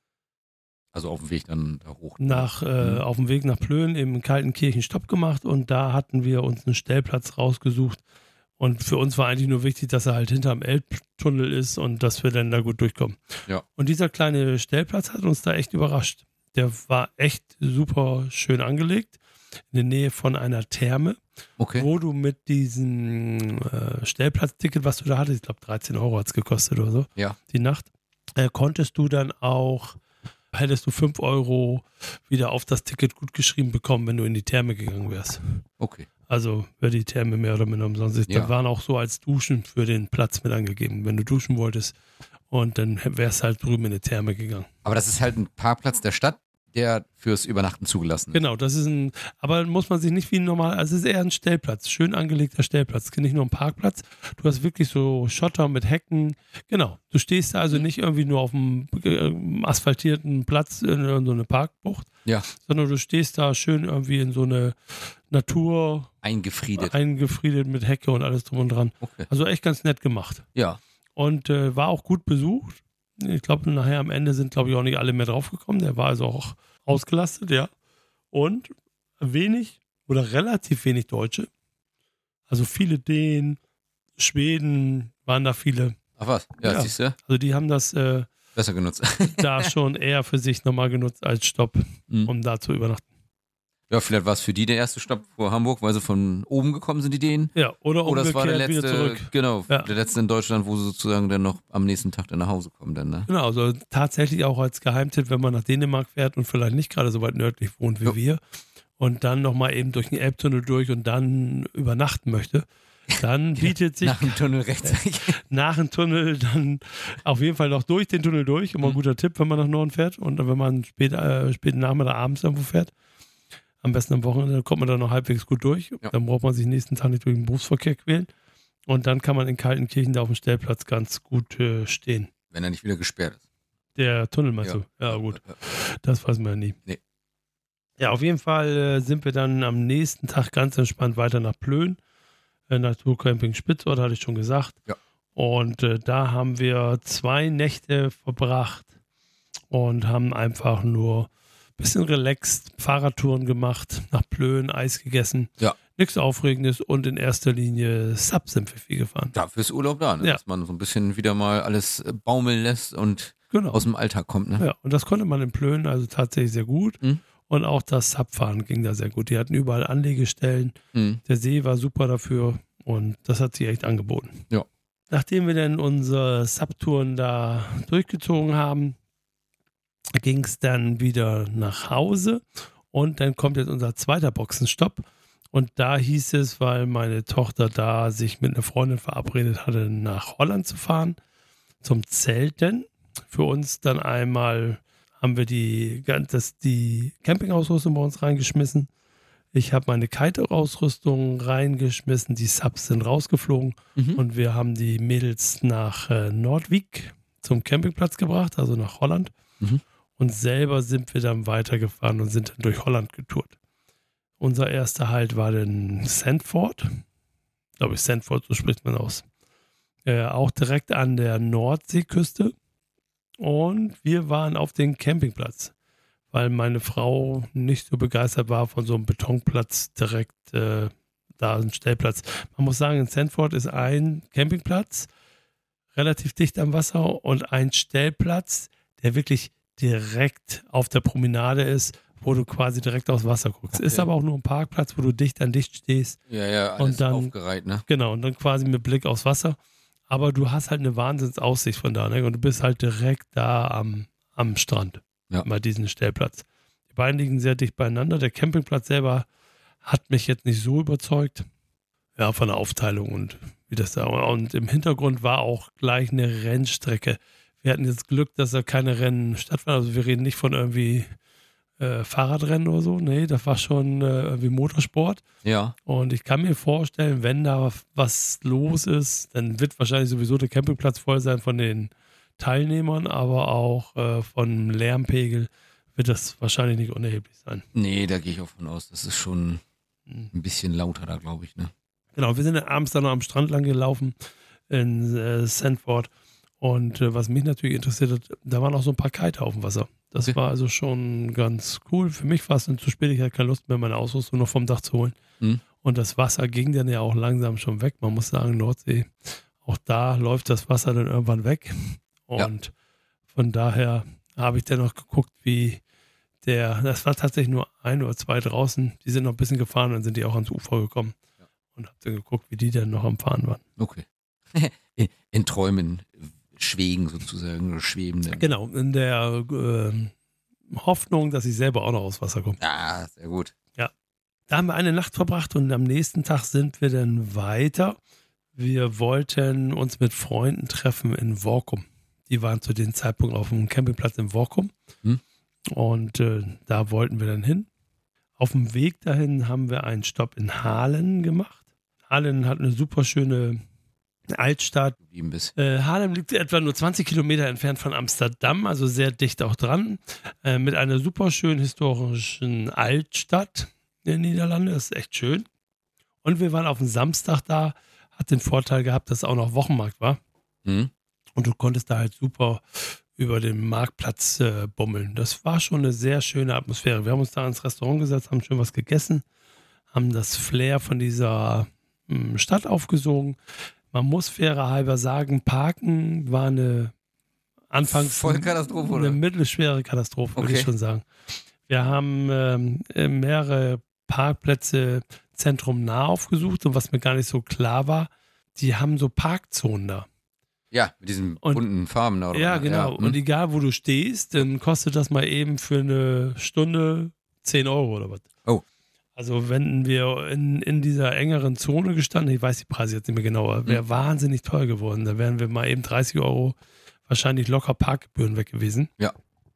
Also auf dem Weg dann da hoch. Nach, äh, mhm. Auf dem Weg nach Plön eben in Kaltenkirchen Stopp gemacht und da hatten wir uns einen Stellplatz rausgesucht. Und für uns war eigentlich nur wichtig, dass er halt hinterm Elbtunnel ist und dass wir dann da gut durchkommen. Ja. Und dieser kleine Stellplatz hat uns da echt überrascht. Der war echt super schön angelegt, in der Nähe von einer Therme, okay. wo du mit diesem äh, Stellplatzticket, was du da hattest, ich glaube dreizehn Euro hat es gekostet oder so, ja. die Nacht, äh, konntest du dann auch, hättest du fünf Euro wieder auf das Ticket gut geschrieben bekommen, wenn du in die Therme gegangen wärst. Okay. Also wäre die Therme mehr oder minder umsonst. Ja. Da waren auch so als Duschen für den Platz mit angegeben, wenn du duschen wolltest. Und dann wärst halt drüben in die Therme gegangen. Aber das ist halt ein Parkplatz der Stadt, der fürs Übernachten zugelassen ist. Genau, das ist ein, aber muss man sich nicht wie normal, also es ist eher ein Stellplatz, schön angelegter Stellplatz, nicht nur ein Parkplatz. Du hast wirklich so Schotter mit Hecken. Genau, du stehst da also nicht irgendwie nur auf einem äh, asphaltierten Platz in, in so eine Parkbucht, ja. sondern du stehst da schön irgendwie in so eine Natur eingefriedet. eingefriedet mit Hecke und alles drum und dran. Okay. Also echt ganz nett gemacht. Ja. Und äh, war auch gut besucht. Ich glaube, nachher am Ende sind, glaube ich, auch nicht alle mehr draufgekommen. Der war also auch ausgelastet, ja. Und wenig oder relativ wenig Deutsche. Also viele Dänen, Schweden waren da viele. Ach was? Ja, Ja. siehst du? Also die haben das äh, Besser genutzt. da schon eher für sich nochmal genutzt als Stopp, Mhm. um da zu übernachten. Ja, vielleicht war es für die der erste Stopp vor Hamburg, weil sie von oben gekommen sind, die Dänen. Ja, oder Oder es umgekehrt war der letzte, wieder zurück. genau, Ja. der letzte in Deutschland, wo sie sozusagen dann noch am nächsten Tag dann nach Hause kommen. Dann, ne? Genau, also tatsächlich auch als Geheimtipp, wenn man nach Dänemark fährt und vielleicht nicht gerade so weit nördlich wohnt wie Jo. wir und dann nochmal eben durch den Elbtunnel durch und dann übernachten möchte, dann bietet sich Nach dem Tunnel rechtzeitig. nach dem Tunnel dann auf jeden Fall noch durch den Tunnel durch. Immer ein Mhm. guter Tipp, wenn man nach Norden fährt und wenn man spät, äh, späten Nachmittag abends irgendwo fährt. Am besten am Wochenende kommt man dann noch halbwegs gut durch. Ja. Dann braucht man sich nächsten Tag nicht durch den Berufsverkehr quälen. Und dann kann man in Kaltenkirchen da auf dem Stellplatz ganz gut äh, stehen. Wenn er nicht wieder gesperrt ist. Der Tunnel meinst Ja. du? Ja, gut. Ja. Das weiß man ja nie. Nee. Ja, auf jeden Fall äh, sind wir dann am nächsten Tag ganz entspannt weiter nach Plön. Äh, Naturcamping Spitzort, hatte ich schon gesagt. Ja. Und äh, da haben wir zwei Nächte verbracht und haben einfach nur ein bisschen relaxed Fahrradtouren gemacht, nach Plön, Eis gegessen. Ja. Nichts Aufregendes und in erster Linie Subs sind wir viel gefahren. Dafür ist Urlaub da, ne? Ja. Dass man so ein bisschen wieder mal alles äh, baumeln lässt und Genau. aus dem Alltag kommt. Ne? Ja, und das konnte man in Plön also tatsächlich sehr gut. Mhm. Und auch das Subfahren ging da sehr gut. Die hatten überall Anlegestellen. Mhm. Der See war super dafür und das hat sich echt angeboten. Ja. Nachdem wir dann unsere Subtouren da durchgezogen haben, ging es dann wieder nach Hause und dann kommt jetzt unser zweiter Boxenstopp. Und da hieß es, weil meine Tochter da sich mit einer Freundin verabredet hatte, nach Holland zu fahren, zum Zelten. Für uns dann einmal haben wir die, das, die Campingausrüstung bei uns reingeschmissen. Ich habe meine Kite-Ausrüstung reingeschmissen, die Subs sind rausgeflogen Mhm. und wir haben die Mädels nach äh, Nordwijk zum Campingplatz gebracht, also nach Holland. Mhm. Und selber sind wir dann weitergefahren und sind dann durch Holland getourt. Unser erster Halt war dann Sandford. Ich glaube, Sandford, so spricht man aus. Äh, auch direkt an der Nordseeküste. Und wir waren auf dem Campingplatz, weil meine Frau nicht so begeistert war von so einem Betonplatz direkt äh, da, ein Stellplatz. Man muss sagen, in Sandford ist ein Campingplatz, relativ dicht am Wasser und ein Stellplatz, der wirklich direkt auf der Promenade ist, wo du quasi direkt aufs Wasser guckst. Okay. Ist aber auch nur ein Parkplatz, wo du dicht an dicht stehst. Ja, ja, alles Und dann- aufgereiht, ne? Genau, und dann quasi mit Blick aufs Wasser. Aber du hast halt eine Wahnsinnsaussicht von da, ne? Und du bist halt direkt da am, am Strand. Ja. Bei diesem Stellplatz. Die beiden liegen sehr dicht beieinander. Der Campingplatz selber hat mich jetzt nicht so überzeugt. Ja, von der Aufteilung und wie das da. Und im Hintergrund war auch gleich eine Rennstrecke. Wir hatten jetzt Glück, dass da keine Rennen stattfanden. Also wir reden nicht von irgendwie äh, Fahrradrennen oder so. Nee, das war schon äh, irgendwie Motorsport. Ja. Und ich kann mir vorstellen, wenn da was los ist, dann wird wahrscheinlich sowieso der Campingplatz voll sein von den Teilnehmern, aber auch äh, vom Lärmpegel wird das wahrscheinlich nicht unerheblich sein. Nee, da gehe ich auch von aus. Das ist schon ein bisschen lauter da, glaube ich, ne? Genau, wir sind dann abends dann noch am Strand lang gelaufen in äh, Sandford. Und äh, was mich natürlich interessiert hat, da waren auch so ein paar Kiter auf dem Wasser. Das Okay. war also schon ganz cool. Für mich war es dann zu spät, ich hatte keine Lust mehr, meine Ausrüstung noch vom Dach zu holen. Mhm. Und das Wasser ging dann ja auch langsam schon weg. Man muss sagen, Nordsee, auch da läuft das Wasser dann irgendwann weg. Und ja. Von daher habe ich dann noch geguckt, wie der, das war tatsächlich nur ein oder zwei draußen, die sind noch ein bisschen gefahren und dann sind die auch ans Ufer gekommen. Ja. Und habe dann geguckt, wie die dann noch am Fahren waren. Okay. in, in Träumen schwegen sozusagen oder schweben. Dann. Genau, in der äh, Hoffnung, dass ich selber auch noch aufs Wasser komme. Ja, sehr gut. Ja. Da haben wir eine Nacht verbracht und am nächsten Tag sind wir dann weiter. Wir wollten uns mit Freunden treffen in Workum. Die waren zu dem Zeitpunkt auf dem Campingplatz in Workum. Hm. Und äh, da wollten wir dann hin. Auf dem Weg dahin haben wir einen Stopp in Haarlem gemacht. Haarlem hat eine super schöne Altstadt. Äh, Haarlem liegt etwa nur zwanzig Kilometer entfernt von Amsterdam, also sehr dicht auch dran, äh, mit einer super schönen historischen Altstadt in den Niederlanden. Das ist echt schön. Und wir waren auf dem Samstag da, hat den Vorteil gehabt, dass es auch noch Wochenmarkt war. Mhm. Und du konntest da halt super über den Marktplatz äh, bummeln. Das war schon eine sehr schöne Atmosphäre. Wir haben uns da ins Restaurant gesetzt, haben schön was gegessen, haben das Flair von dieser mh, Stadt aufgesogen. Man muss fairer halber sagen, Parken war eine anfangs Vollkatastrophe, eine oder? mittelschwere Katastrophe, Okay. würde ich schon sagen. Wir haben ähm, mehrere Parkplätze zentrumnah aufgesucht und was mir gar nicht so klar war, die haben so Parkzonen da. Ja, mit diesen und, bunten Farben da. Oder ja, genau. Ja, und egal, wo du stehst, dann kostet das mal eben für eine Stunde zehn Euro oder was. Oh. Also wenn wir in, in dieser engeren Zone gestanden, ich weiß die Preise jetzt nicht mehr genau, aber wäre mhm. wahnsinnig teuer geworden. Da wären wir mal eben dreißig Euro wahrscheinlich locker Parkgebühren weg gewesen. Ja.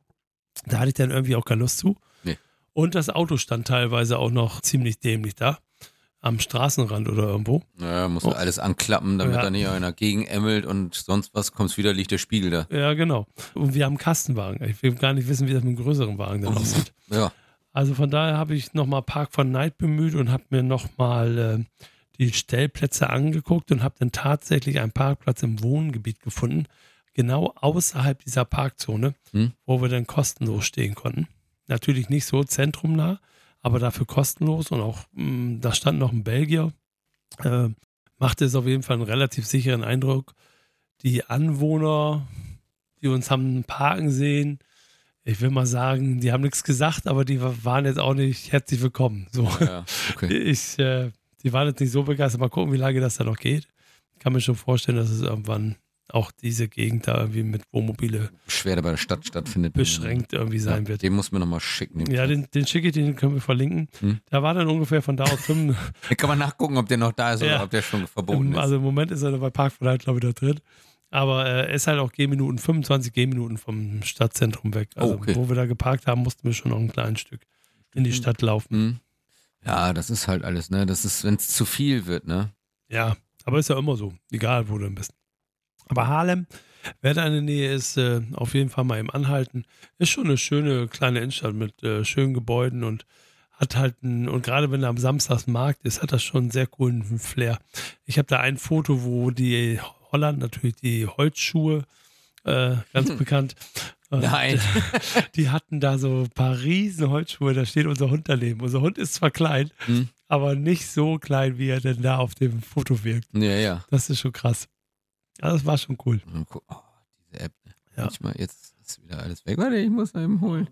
Da hatte ich dann irgendwie auch keine Lust zu. Nee. Und das Auto stand teilweise auch noch ziemlich dämlich da. Am Straßenrand oder irgendwo. Ja, musst du oh. alles anklappen, damit ja. da nicht einer gegenämmelt und sonst was, kommst wieder, liegt der Spiegel da. Ja, genau. Und wir haben einen Kastenwagen. Ich will gar nicht wissen, wie das mit einem größeren Wagen dann aussieht. Ja. Also von daher habe ich nochmal Park von Night bemüht und habe mir nochmal äh, die Stellplätze angeguckt und habe dann tatsächlich einen Parkplatz im Wohngebiet gefunden, genau außerhalb dieser Parkzone, hm. wo wir dann kostenlos stehen konnten. Natürlich nicht so zentrumnah, aber dafür kostenlos und auch, mh, da stand noch ein Belgier, äh, machte es auf jeden Fall einen relativ sicheren Eindruck. Die Anwohner, die uns haben parken sehen, ich will mal sagen, die haben nichts gesagt, aber die waren jetzt auch nicht herzlich willkommen. So. Ja, okay. Ich, äh, die waren jetzt nicht so begeistert. Mal gucken, wie lange das da noch geht. Ich kann mir schon vorstellen, dass es irgendwann auch diese Gegend da irgendwie mit Wohnmobile Beschwerde bei der Stadt stattfindet. Beschränkt irgendwie sein ja, wird. Den muss man nochmal schicken. Den ja, den, den schicke ich, den können wir verlinken. Hm? Da war dann ungefähr von da aus fünf. Da kann man nachgucken, ob der noch da ist oder ja. ob der schon verboten ist. Also im Moment ist er bei Parkverleih, glaube ich, da drin. Aber er äh, ist halt auch Gehminuten, fünfundzwanzig Gehminuten vom Stadtzentrum weg. Also oh, okay. wo wir da geparkt haben, mussten wir schon noch ein kleines Stück in die Stadt laufen. Mhm. Ja, das ist halt alles, ne? Das ist, wenn es zu viel wird, ne? Ja, aber ist ja immer so. Egal, wo du bist. Aber Haarlem, wer da in der Nähe ist, äh, auf jeden Fall mal eben anhalten. Ist schon eine schöne kleine Innenstadt mit äh, schönen Gebäuden und hat halt ein, und gerade wenn da am Samstagsmarkt ist, hat das schon einen sehr coolen Flair. Ich habe da ein Foto, wo die Holland natürlich die Holzschuhe, äh, ganz hm. bekannt. Und Nein. Die hatten da so ein paar riesen Holzschuhe, da steht unser Hund daneben. Unser Hund ist zwar klein, hm. aber nicht so klein, wie er denn da auf dem Foto wirkt. Ja, ja. Das ist schon krass. Ja, das war schon cool. Oh, diese App. Ja. Manchmal, jetzt ist wieder alles weg. Warte, ich muss eben holen.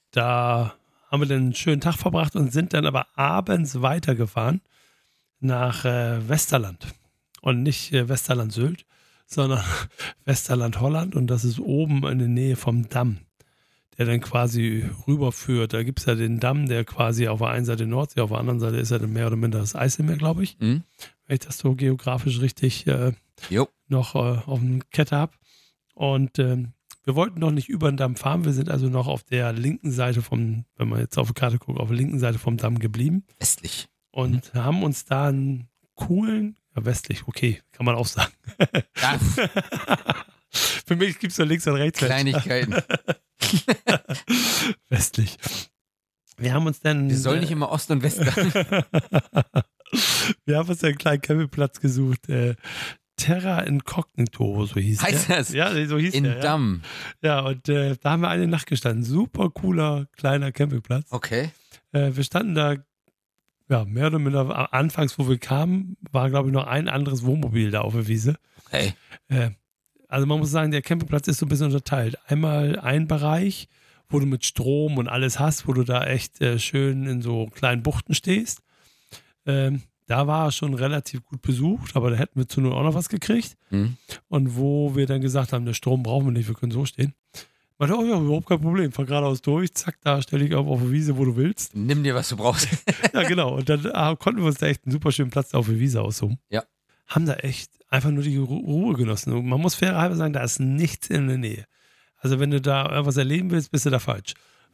Da haben wir dann einen schönen Tag verbracht und sind dann aber abends weitergefahren nach äh, Westerland. Und nicht äh, Westerland-Sylt, sondern Westerland-Holland. Und das ist oben in der Nähe vom Damm, der dann quasi rüberführt. Da gibt es ja den Damm, der quasi auf der einen Seite Nordsee, auf der anderen Seite ist ja dann mehr oder minder das Eiselmeer, glaube ich. Mhm. Wenn ich das so geografisch richtig äh, noch äh, auf dem Kette habe. Und äh, wir wollten noch nicht über den Damm fahren, wir sind also noch auf der linken Seite vom, wenn man jetzt auf die Karte guckt, auf der linken Seite vom Damm geblieben. Westlich. Und mhm. haben uns da einen coolen, ja westlich, okay, kann man auch sagen. Ja. Für mich gibt es nur links und rechts. Kleinigkeiten. Westlich. Wir haben uns dann... Wir sollen nicht immer Ost und West sagen. Wir haben uns einen kleinen Campingplatz gesucht. Äh, Terra Incognito, so hieß heißt der. das? Ja, so hieß In der. Damm. Ja, ja und äh, da haben wir eine Nacht gestanden. Super cooler, kleiner Campingplatz. Okay. Äh, wir standen da, ja, mehr oder minder, anfangs, wo wir kamen, war, glaube ich, noch ein anderes Wohnmobil da auf der Wiese. Okay. Äh, also man muss sagen, der Campingplatz ist so ein bisschen unterteilt. Einmal ein Bereich, wo du mit Strom und alles hast, wo du da echt äh, schön in so kleinen Buchten stehst. Ähm, da war er schon relativ gut besucht, aber da hätten wir zu nur auch noch was gekriegt. Mhm. Und wo wir dann gesagt haben, der Strom brauchen wir nicht, wir können so stehen. Ich meinte, oh ja, überhaupt kein Problem, fahr geradeaus durch, zack, da stelle ich auf, auf der Wiese, wo du willst. Nimm dir, was du brauchst. Ja, genau. Und dann ah, konnten wir uns da echt einen super schönen Platz auf der Wiese aussuchen. Ja. Haben da echt einfach nur die Ru- Ruhe genossen. Und man muss fairerhalber sagen, da ist nichts in der Nähe. Also wenn du da irgendwas erleben willst, bist du da falsch.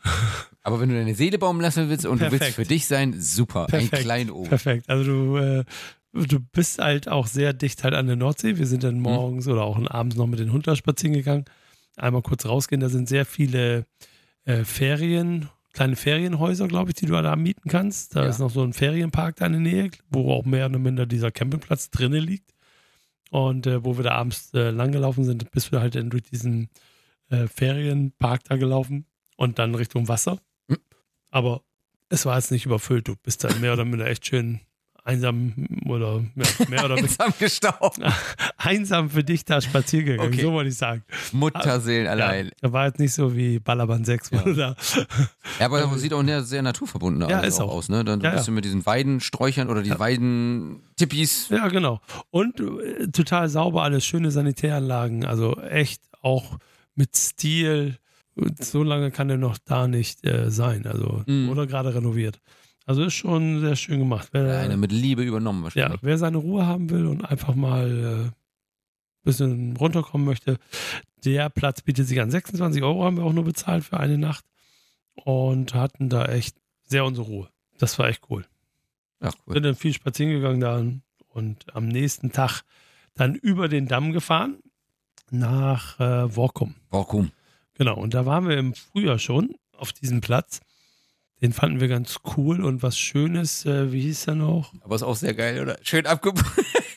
Aber wenn du deine Seele baumen lassen willst und Perfekt. du willst für dich sein, super. Perfekt. Ein Kleinoben. Perfekt. Also du, äh, du bist halt auch sehr dicht halt an der Nordsee. Wir sind dann morgens mhm. oder auch abends noch mit den Hunden spazieren gegangen. Einmal kurz rausgehen. Da sind sehr viele äh, Ferien, kleine Ferienhäuser, glaube ich, die du da mieten kannst. Da Ja. ist noch so ein Ferienpark da in der Nähe, wo auch mehr oder minder dieser Campingplatz drinnen liegt. Und äh, wo wir da abends äh, langgelaufen sind, bist du halt dann durch diesen äh, Ferienpark da gelaufen und dann Richtung Wasser. Mhm. Aber es war jetzt nicht überfüllt. Du bist dann mehr oder minder echt schön einsam oder mehr, mehr oder minder Einsam gestaubt. einsam für dich da spazieren gegangen, Okay. so wollte ich sagen. Mutterseelen allein. Ja, da war jetzt nicht so wie Ballermann sechs, wo Ja. du da. Ja, aber das sieht auch sehr, sehr naturverbunden Ja, alles ist auch auch. aus. Ne? Dann Ja, bist ja. du mit diesen Weidensträuchern oder die Ja. Weidentippis. Ja, genau. Und äh, total sauber, alles schöne Sanitäranlagen, also echt auch mit Stil. Und so lange kann der noch da nicht äh, sein, also Mhm. oder gerade renoviert. Also ist schon sehr schön gemacht. Wer, Einer mit Liebe übernommen ja, wahrscheinlich. wer seine Ruhe haben will und einfach mal ein äh, bisschen runterkommen möchte, der Platz bietet sich an. sechsundzwanzig Euro haben wir auch nur bezahlt für eine Nacht und hatten da echt sehr unsere Ruhe. Das war echt cool. Ja, cool. Sind dann viel spazieren gegangen da und am nächsten Tag dann über den Damm gefahren nach äh, Workum. Warum? Genau, und da waren wir im Frühjahr schon auf diesem Platz. Den fanden wir ganz cool und was Schönes, äh, wie hieß der noch? Aber ist auch sehr geil, oder? Schön abgebaut.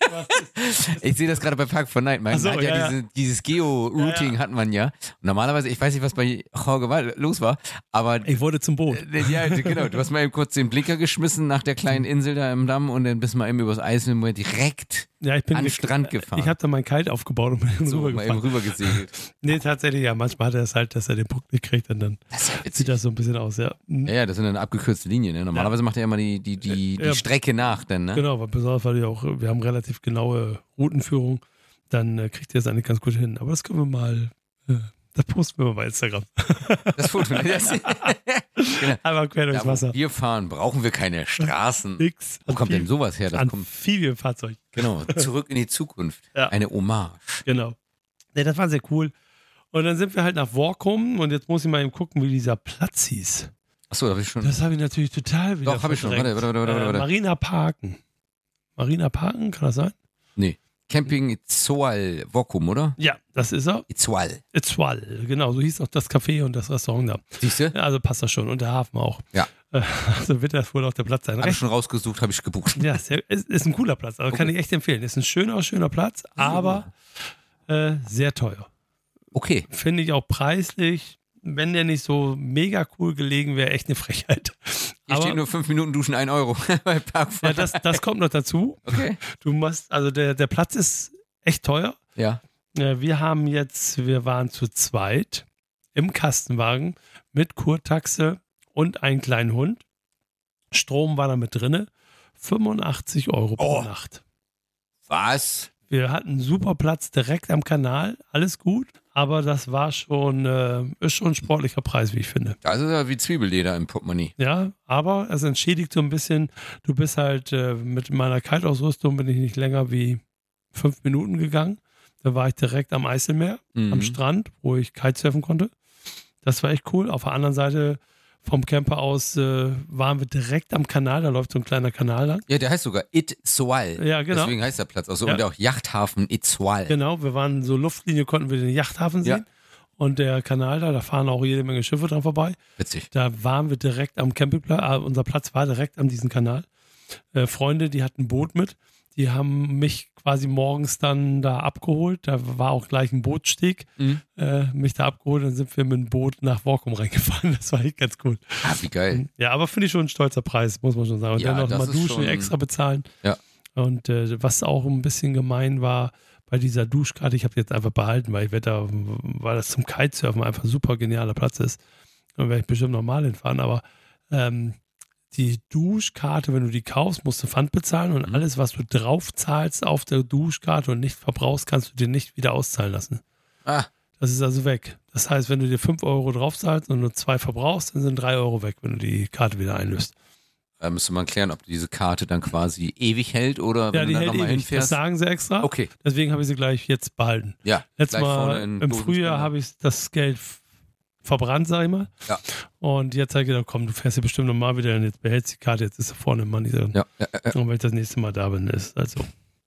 Ich sehe das gerade bei Park for Night. Man Ach so, hat ja, ja, diese, dieses Geo-Routing Ja, ja. hat man ja. Und normalerweise, ich weiß nicht, was bei Jorge war, los war, aber Ich wurde zum Boot. Äh, ja, genau. Du hast mal eben kurz den Blinker geschmissen nach der kleinen Insel da im Damm und dann bist du mal eben übers Eis und direkt Ja, ich bin an den ge- Strand gefahren. Ich habe da meinen Kite aufgebaut und bin so mal eben rübergefahren. rüber gesegelt. Nee, tatsächlich, ja. Manchmal hat er es halt, dass er den Punkt nicht kriegt und dann Das ist ja sieht witzig. das so ein bisschen aus, ja. Mhm. Ja, ja, das sind dann abgekürzte Linien. Ne? Normalerweise macht er immer die, die, die, die Ja. Strecke nach, dann, ne? Genau, weil besonders, weil wir auch, wir haben relativ genaue Routenführung, dann äh, kriegt ihr das eigentlich ganz gut hin. Aber das können wir mal, äh, das posten wir mal bei Instagram. Das Foto. Ne? Das, genau. Einmal quer durchs Da, wo Wasser. wir fahren, brauchen wir keine Straßen. Nix. Wo kommt denn sowas her? Das kommt, Amphibienfahrzeug. genau, zurück in die Zukunft. Ja. Eine Hommage. Genau. Nee, das war sehr cool. Und dann sind wir halt nach Workum und jetzt muss ich mal eben gucken, wie dieser Platz hieß. Achso, da habe ich schon. Das habe ich natürlich total wieder Doch, habe ich schon. verdrängt. Warte, warte, warte, warte. Äh, warte. Marina Parken. Marina Parken, kann das sein? Nee. Camping Itzoal Wokum, oder? Ja, das ist er. Itzoal. Itzwal, genau, so hieß auch das Café und das Restaurant da. Siehst du? Ja, also passt das schon und der Hafen auch. Ja. Äh, Also wird das wohl auch der Platz sein. Habe ich Recht, schon rausgesucht, habe ich gebucht. ja, sehr, ist, ist ein cooler Platz, also kann ich echt empfehlen. Ist ein schöner, schöner Platz, aber äh, sehr teuer. Okay. Finde ich auch preislich, wenn der nicht so mega cool gelegen wäre, echt eine Frechheit. Hier Aber steht nur fünf Minuten Duschen, ein Euro bei Park for ja, das, das kommt noch dazu. Okay. Du musst, also der, der Platz ist echt teuer. Ja. Äh, Wir haben jetzt, wir waren zu zweit im Kastenwagen mit Kurtaxe und einen kleinen Hund. Strom war da mit drinne. fünfundachtzig Euro pro Oh. Nacht. Was? Wir hatten einen super Platz direkt am Kanal, alles gut, aber das war schon, äh, ist schon ein sportlicher Preis, wie ich finde. Das ist ja wie Zwiebelleder im Portemonnaie. Ja, aber es entschädigt so ein bisschen, du bist halt äh, mit meiner Kaltausrüstung bin ich nicht länger wie fünf Minuten gegangen. Da war ich direkt am Eiselmeer, Mhm. am Strand, wo ich Kitesurfen konnte. Das war echt cool. Auf der anderen Seite vom Camper aus äh, waren wir direkt am Kanal, da läuft so ein kleiner Kanal lang. Ja, der heißt sogar Itzual. Ja, genau. Deswegen heißt der Platz auch so. Ja. Und auch Yachthafen Itzual. Genau, wir waren so Luftlinie, konnten wir den Yachthafen Ja. sehen. Und der Kanal da, da fahren auch jede Menge Schiffe dran vorbei. Witzig. Da waren wir direkt am Campingplatz, äh, unser Platz war direkt an diesem Kanal. Äh, Freunde, die hatten ein Boot mit, die haben mich quasi morgens dann da abgeholt. Da war auch gleich ein Bootssteg, Mhm. äh, mich da abgeholt. Dann sind wir mit dem Boot nach Workum reingefahren. Das war echt ganz cool. Ah, wie geil. Ja, aber finde ich schon ein stolzer Preis, muss man schon sagen. Und Ja, dann noch das mal ist duschen schon- extra bezahlen. Ja. Und äh, was auch ein bisschen gemein war bei dieser Duschkarte, ich habe die jetzt einfach behalten, weil ich werde da, weil das zum Kitesurfen einfach ein super genialer Platz ist. Dann werde ich bestimmt normal hinfahren, aber ähm, die Duschkarte, wenn du die kaufst, musst du Pfand bezahlen und Mhm. alles, was du drauf zahlst auf der Duschkarte und nicht verbrauchst, kannst du dir nicht wieder auszahlen lassen. Ah, Das ist also weg. Das heißt, wenn du dir fünf Euro drauf zahlst und nur zwei verbrauchst, dann sind drei Euro weg, wenn du die Karte wieder einlöst. da müsste man klären, ob diese Karte dann quasi ewig hält oder Ja, wenn die du dann hält nochmal ewig. Das hinfährst. sagen sie extra. Okay, Deswegen habe ich sie gleich jetzt behalten. ja. Letztes gleich vorne Mal in im Dosenspender. Frühjahr habe ich das Geld f- verbrannt, sag ich mal. Ja. Und jetzt habe ich gedacht, komm, du fährst hier bestimmt nochmal wieder und jetzt behältst die Karte, jetzt ist sie vorne im Money drin. Ja, ja, ja. Und wenn ich das nächste Mal da bin, ist also.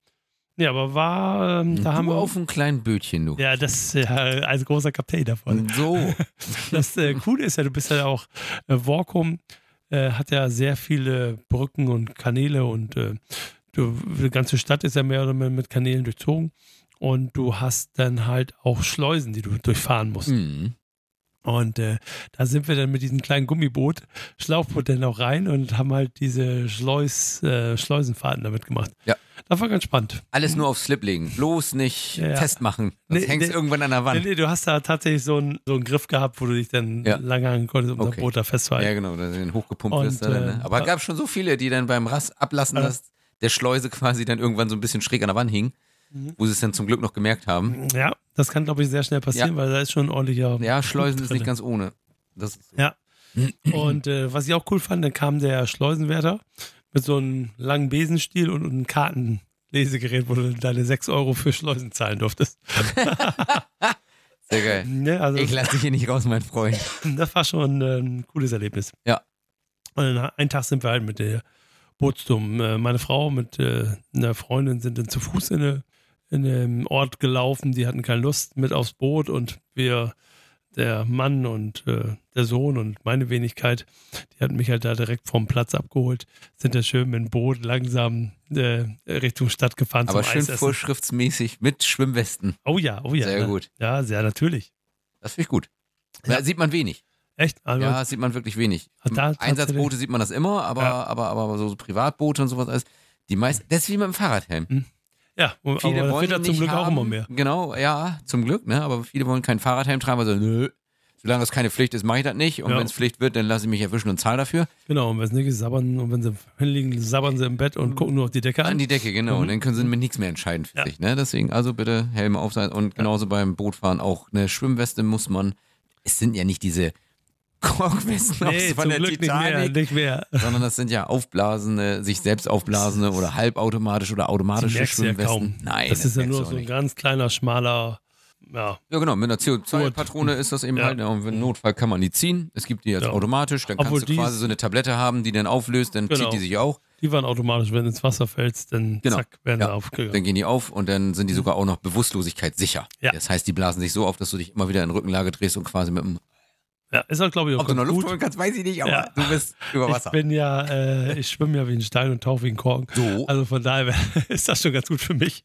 Ja, aber war, ähm, da haben du wir. auf einem kleinen Bötchen, du. Ja, das ist ja als großer Kapitän davon. So. Das äh, Coole ist ja, du bist ja auch, äh, Workum äh, hat ja sehr viele Brücken und Kanäle und äh, du, die ganze Stadt ist ja mehr oder weniger mit Kanälen durchzogen und du hast dann halt auch Schleusen, die du durchfahren musst. Mhm. Und äh, da sind wir dann mit diesem kleinen Gummiboot, Schlauchboot dann auch rein und haben halt diese Schleus, äh, Schleusenfahrten damit gemacht. Ja. Das war ganz spannend. Alles nur auf Slip legen. Bloß nicht Ja. festmachen. Sonst Nee, hängst nee. irgendwann an der Nee, Wand. nee, du hast da tatsächlich so einen, so einen Griff gehabt, wo du dich dann Ja. lange hangen konntest, um Okay. das Boot da festzuhalten. Ja, genau, dass du den hochgepumpt Und, wirst. da dann, ne? äh, Aber es gab schon so viele, die dann beim Rast ablassen, Ja. dass der Schleuse quasi dann irgendwann so ein bisschen schräg an der Wand hing, Mhm. wo sie es dann zum Glück noch gemerkt haben. Ja, das kann, glaube ich, sehr schnell passieren, Ja. weil da ist schon ein ordentlicher. Ja, Schleusen ist drin. nicht ganz ohne. Das ist so. Ja. Und äh, was ich auch cool fand, dann kam der Schleusenwärter mit so einem langen Besenstiel und einem Kartenlesegerät, wo du deine sechs Euro für Schleusen zahlen durftest. Sehr geil. Ne, also, Ich lasse dich hier nicht raus, mein Freund. das war schon äh, ein cooles Erlebnis. Ja. Und dann einen Tag sind wir halt mit der Bootstour. Äh, meine Frau mit äh, einer Freundin sind dann zu Fuß in, eine, in den Ort gelaufen. Die hatten keine Lust mit aufs Boot und wir, der Mann und äh, der Sohn und meine Wenigkeit, die hatten mich halt da direkt vom Platz abgeholt, sind da schön mit dem Boot langsam äh, Richtung Stadt gefahren. Aber zum schön Eisessen. vorschriftsmäßig mit Schwimmwesten. Oh ja, oh ja. Sehr ne? gut. Ja, sehr natürlich. Das finde ich gut. Ja. Da sieht man wenig. Echt? Also, Ja, das sieht man wirklich wenig. Hat da Einsatzboote sieht man das immer, aber, Ja. aber, aber so Privatboote und sowas alles. Die meisten, das ist wie mit dem Fahrradhelm. ja, aber Viele das wollen wird ja ihn zum nicht Glück auch haben. immer mehr. Genau, ja, zum Glück, ne? Aber viele wollen keinen Fahrradhelm tragen, weil so, nö, solange das keine Pflicht ist, mache ich das nicht. Und Ja. wenn es Pflicht wird, dann lasse ich mich erwischen und zahle dafür. Genau, und wenn es nicht ist, sabbern, und wenn sie hinliegen, sabbern sie im Bett und gucken nur auf die Decke An an. die Decke, genau. Mhm. Und dann können sie mit nichts mehr entscheiden für Ja. sich, ne? Deswegen also bitte Helme auf sein. Und genauso beim Bootfahren auch. Eine Schwimmweste muss man, es sind ja nicht diese Korkwesten aus Nee, von zum der Glück nicht mehr, Titanic, nicht mehr. sondern das sind ja aufblasende, sich selbst aufblasende oder halbautomatisch oder Die automatische merkst du ja Schwimmwesten. kaum. Nein, das ist ja merkst nur du auch so ein nicht. ganz kleiner, schmaler, ja, Ja, genau, mit einer C O zwei Patrone ist das eben Ja. halt. Ja, und wenn Notfall kann man die ziehen. Es gibt die jetzt Ja. automatisch. Dann Obwohl kannst du die quasi ist- so eine Tablette haben, die dann auflöst, dann Genau. zieht die sich auch. die waren automatisch, wenn du ins Wasser fällst, dann Genau. zack, werden Ja. sie aufgegangen. Dann gehen die auf und dann sind die sogar auch noch Bewusstlosigkeit sicher. Ja. Das heißt, die blasen sich so auf, dass du dich immer wieder in Rückenlage drehst und quasi mit dem. Ja, ist auch, glaube ich, auch Ob du noch ganz Luft gut. holen kannst, weiß ich nicht, aber Ja. du bist über Ich Wasser. bin ja, äh, ich schwimme ja wie ein Stein und tauche wie ein Korken. So. Also von daher wär- ist das schon ganz gut für mich.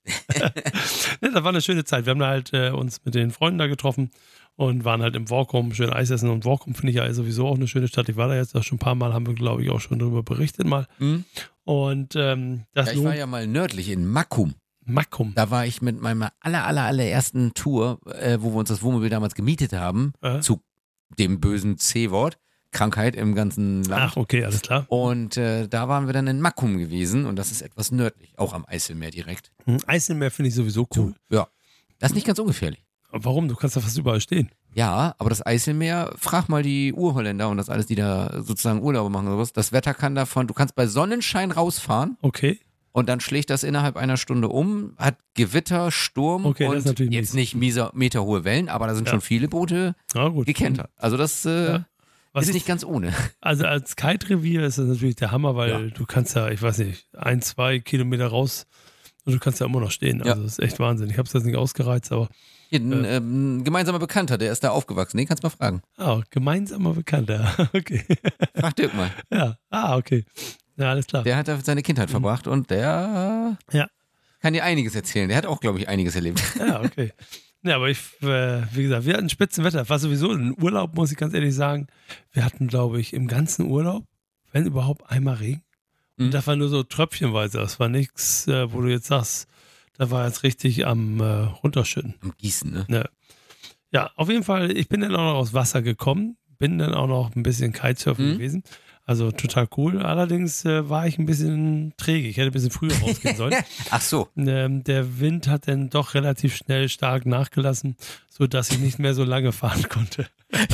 Ne, das war eine schöne Zeit. Wir haben da halt äh, uns mit den Freunden da getroffen und waren halt im Workum, schön Eis essen. Und Workum finde ich ja sowieso auch eine schöne Stadt. Ich war da jetzt auch schon ein paar Mal, haben wir, glaube ich, auch schon drüber berichtet mal. Hm? Und ähm, das Ja, ich war lohnt. ja mal nördlich in Makkum. Makkum. Da war ich mit meiner aller, aller, allerersten Tour, äh, wo wir uns das Wohnmobil damals gemietet haben, Äh? zu dem bösen C-Wort, Krankheit im ganzen Land. Ach, okay, alles klar. Und äh, da waren wir dann in Makkum gewesen und das ist etwas nördlich, auch am Eiselmeer direkt. Hm, Eiselmeer finde ich sowieso cool. Ja, das ist nicht ganz ungefährlich. Aber warum? Du kannst da fast überall stehen. Ja, aber das Eiselmeer, frag mal die Urholländer und das alles, die da sozusagen Urlaube machen oder was, das Wetter kann davon, du kannst bei Sonnenschein rausfahren Okay. und dann schlägt das innerhalb einer Stunde um, hat Gewitter, Sturm Okay, das und ist natürlich jetzt mies. nicht mieser, meterhohe Wellen, aber da sind Ja. schon viele Boote Ja, gut. gekentert. Also das äh, Ja. Was ist ich, nicht ganz ohne. also als Kite-Revier ist das natürlich der Hammer, weil Ja. du kannst ja, ich weiß nicht, ein, zwei Kilometer raus und du kannst ja immer noch stehen. Also Ja. das ist echt Wahnsinn. Ich habe es jetzt nicht ausgereizt, aber Hier, ein ähm, gemeinsamer Bekannter, der ist da aufgewachsen. Den kannst du mal fragen. ah, gemeinsamer Bekannter. Okay. Frag Dirk mal. Ja, ah, okay. Ja, alles klar. Der hat da seine Kindheit verbracht und der Ja. kann dir einiges erzählen. Der hat auch, glaube ich, einiges erlebt. Ja, okay. Ja, aber ich, äh, wie gesagt, wir hatten Spitzenwetter. War sowieso ein Urlaub, muss ich ganz ehrlich sagen. Wir hatten, glaube ich, im ganzen Urlaub, wenn überhaupt, einmal Regen. Und Mhm. das war nur so tröpfchenweise. Das war nichts, äh, wo du jetzt sagst, da war jetzt richtig am äh, Runterschütten. Am Gießen, ne? Ja. Ja, auf jeden Fall, ich bin dann auch noch aufs Wasser gekommen, bin dann auch noch ein bisschen Kitesurfen Mhm. gewesen. Also total cool. Allerdings äh, war ich ein bisschen träge. Ich hätte ein bisschen früher rausgehen sollen. Ach so. Ähm, der Wind hat dann doch relativ schnell stark nachgelassen, sodass ich nicht mehr so lange fahren konnte.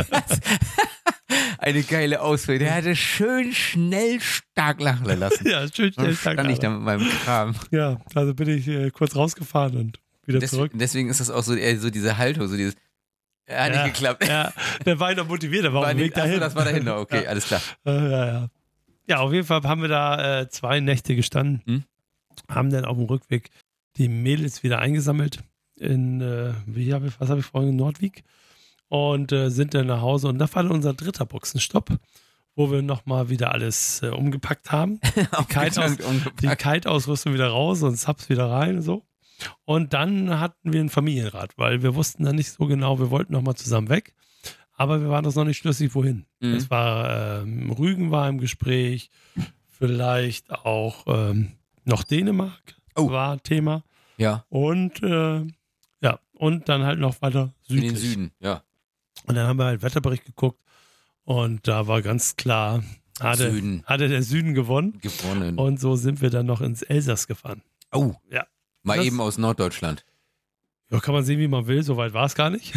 Eine geile Ausrede. Der hatte schön schnell stark lachen lassen. Ja, schön schnell Dann stark. stand ich da mit meinem Kram. Ja, also bin ich äh, kurz rausgefahren und wieder Des, zurück. deswegen ist das auch so, eher so diese Haltung, so dieses, ja, hat Ja, nicht geklappt. Ja, der war noch motiviert, der war, War auf dem nicht, Weg dahin. achso, das war dahinter, okay, Ja. alles klar. Äh, ja, ja. Ja, auf jeden Fall haben wir da äh, zwei Nächte gestanden, Hm? haben dann auf dem Rückweg die Mädels wieder eingesammelt in, äh, wie hab ich, was habe ich vorhin, Nordwijk und äh, sind dann nach Hause und da war dann unser dritter Boxenstopp, wo wir nochmal wieder alles äh, umgepackt haben. Die Kite-Aus- Die Umgepackt. Kite-Ausrüstung wieder raus und Subs wieder rein und so. Und dann hatten wir ein Familienrad, weil wir wussten dann nicht so genau, wir wollten nochmal zusammen weg. Aber wir waren uns noch nicht schlüssig, wohin. Mhm. Es war, ähm, Rügen war im Gespräch, vielleicht auch ähm, noch Dänemark Oh. war Thema. Ja, Und äh, ja, und dann halt noch weiter in südlich. den Süden, ja. Und dann haben wir halt Wetterbericht geguckt und da war ganz klar, hatte, Süden. hatte der Süden gewonnen. Gewonnen. Und so sind wir dann noch ins Elsass gefahren. Oh, Ja. mal Das- eben aus Norddeutschland. Ja, kann man sehen, wie man will, soweit war es gar nicht.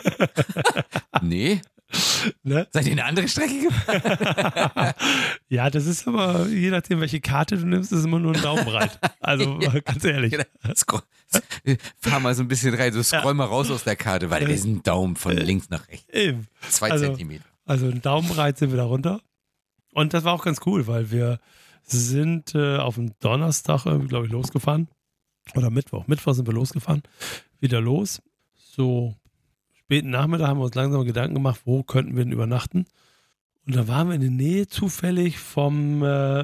Nee? Ne? Seid ihr eine andere Strecke gefahren? Ja, das ist aber, je nachdem, welche Karte du nimmst, ist immer nur ein Daumen breit. Also ganz ehrlich. Scroll, fahr mal so ein bisschen rein, so scroll mal raus aus der Karte, weil das ist ein Daumen von links nach rechts. Eben. Zwei Also- Zentimeter. Also ein Daumen breit sind wir da runter. Und das war auch ganz cool, weil wir sind äh, auf dem Donnerstag, äh, glaube ich, losgefahren. Oder Mittwoch. Mittwoch sind wir losgefahren. Wieder los. So späten Nachmittag haben wir uns langsam Gedanken gemacht, wo könnten wir denn übernachten. Und da waren wir in der Nähe zufällig vom äh,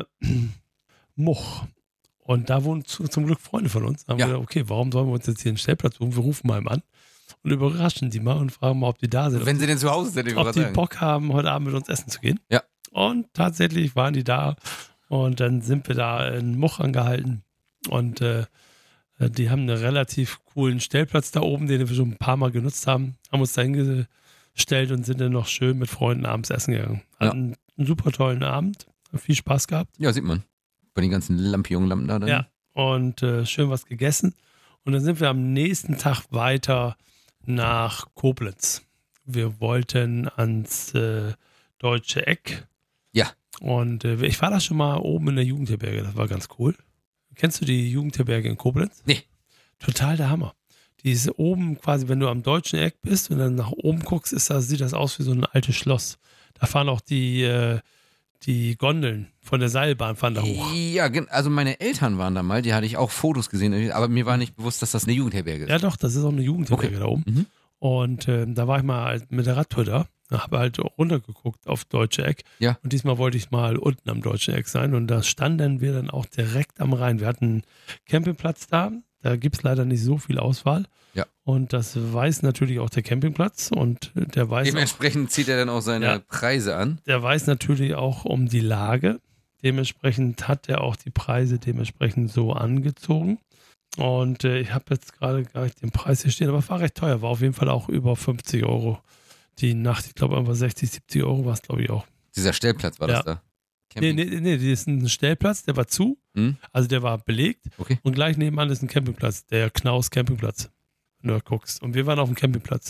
Much. Und da wohnen zu, zum Glück Freunde von uns. Da haben Ja. wir gedacht, okay, warum sollen wir uns jetzt hier einen Stellplatz suchen? Wir rufen mal eben an und überraschen die mal und fragen mal, ob die da sind. Wenn sie denn zu Hause sind, ich ob wollte die sagen. Bock haben, heute Abend mit uns essen zu gehen. Ja. Und tatsächlich waren die da. Und dann sind wir da in Much angehalten. Und äh, die haben einen relativ coolen Stellplatz da oben, den wir schon ein paar Mal genutzt haben. Haben uns da hingestellt und sind dann noch schön mit Freunden abends essen gegangen. Hatten einen super tollen Abend. Hat viel Spaß gehabt. Ja, sieht man. Bei den ganzen Lampion-Lampen da. Dann. Ja. Und äh, schön was gegessen. Und dann sind wir am nächsten Tag weiter nach Koblenz. Wir wollten ans äh, Deutsche Eck. Ja. Und äh, ich war da schon mal oben in der Jugendherberge. Das war ganz cool. Kennst du die Jugendherberge in Koblenz? Nee. Total der Hammer. Die ist oben quasi, wenn du am Deutschen Eck bist und dann nach oben guckst, ist das, sieht das aus wie so ein altes Schloss. Da fahren auch die, äh, die Gondeln von der Seilbahn fahren da hoch. Ja, gen- also meine Eltern waren da mal, die hatte ich auch Fotos gesehen, aber mir war nicht bewusst, dass das eine Jugendherberge ist. Ja doch, das ist auch eine Jugendherberge Okay. da oben. Mhm. Und ähm, da war ich mal halt mit der Radtour da. Da habe halt runtergeguckt auf Deutsche Eck. Ja. Und diesmal wollte ich mal unten am Deutschen Eck sein. Und da standen wir dann auch direkt am Rhein. Wir hatten einen Campingplatz da. Da gibt es leider nicht so viel Auswahl. Ja. Und das weiß natürlich auch der Campingplatz. Und der weiß, auch, Dementsprechend zieht er dann auch seine Ja. Preise an. der weiß natürlich auch um die Lage. Dementsprechend hat er auch die Preise dementsprechend so angezogen. Und äh, ich habe jetzt gerade gar nicht den Preis hier stehen, aber es war recht teuer. War auf jeden Fall auch über fünfzig Euro die Nacht. Ich glaube, einfach sechzig, siebzig Euro war es, glaube ich, auch. Dieser Stellplatz war Ja. das da. Nee, Camping. nee, nee, das ist ein Stellplatz, der war zu. Hm? Also der war belegt. Okay. Und gleich nebenan ist ein Campingplatz, der Knaus Campingplatz. Wenn du da guckst. Und wir waren auf dem Campingplatz.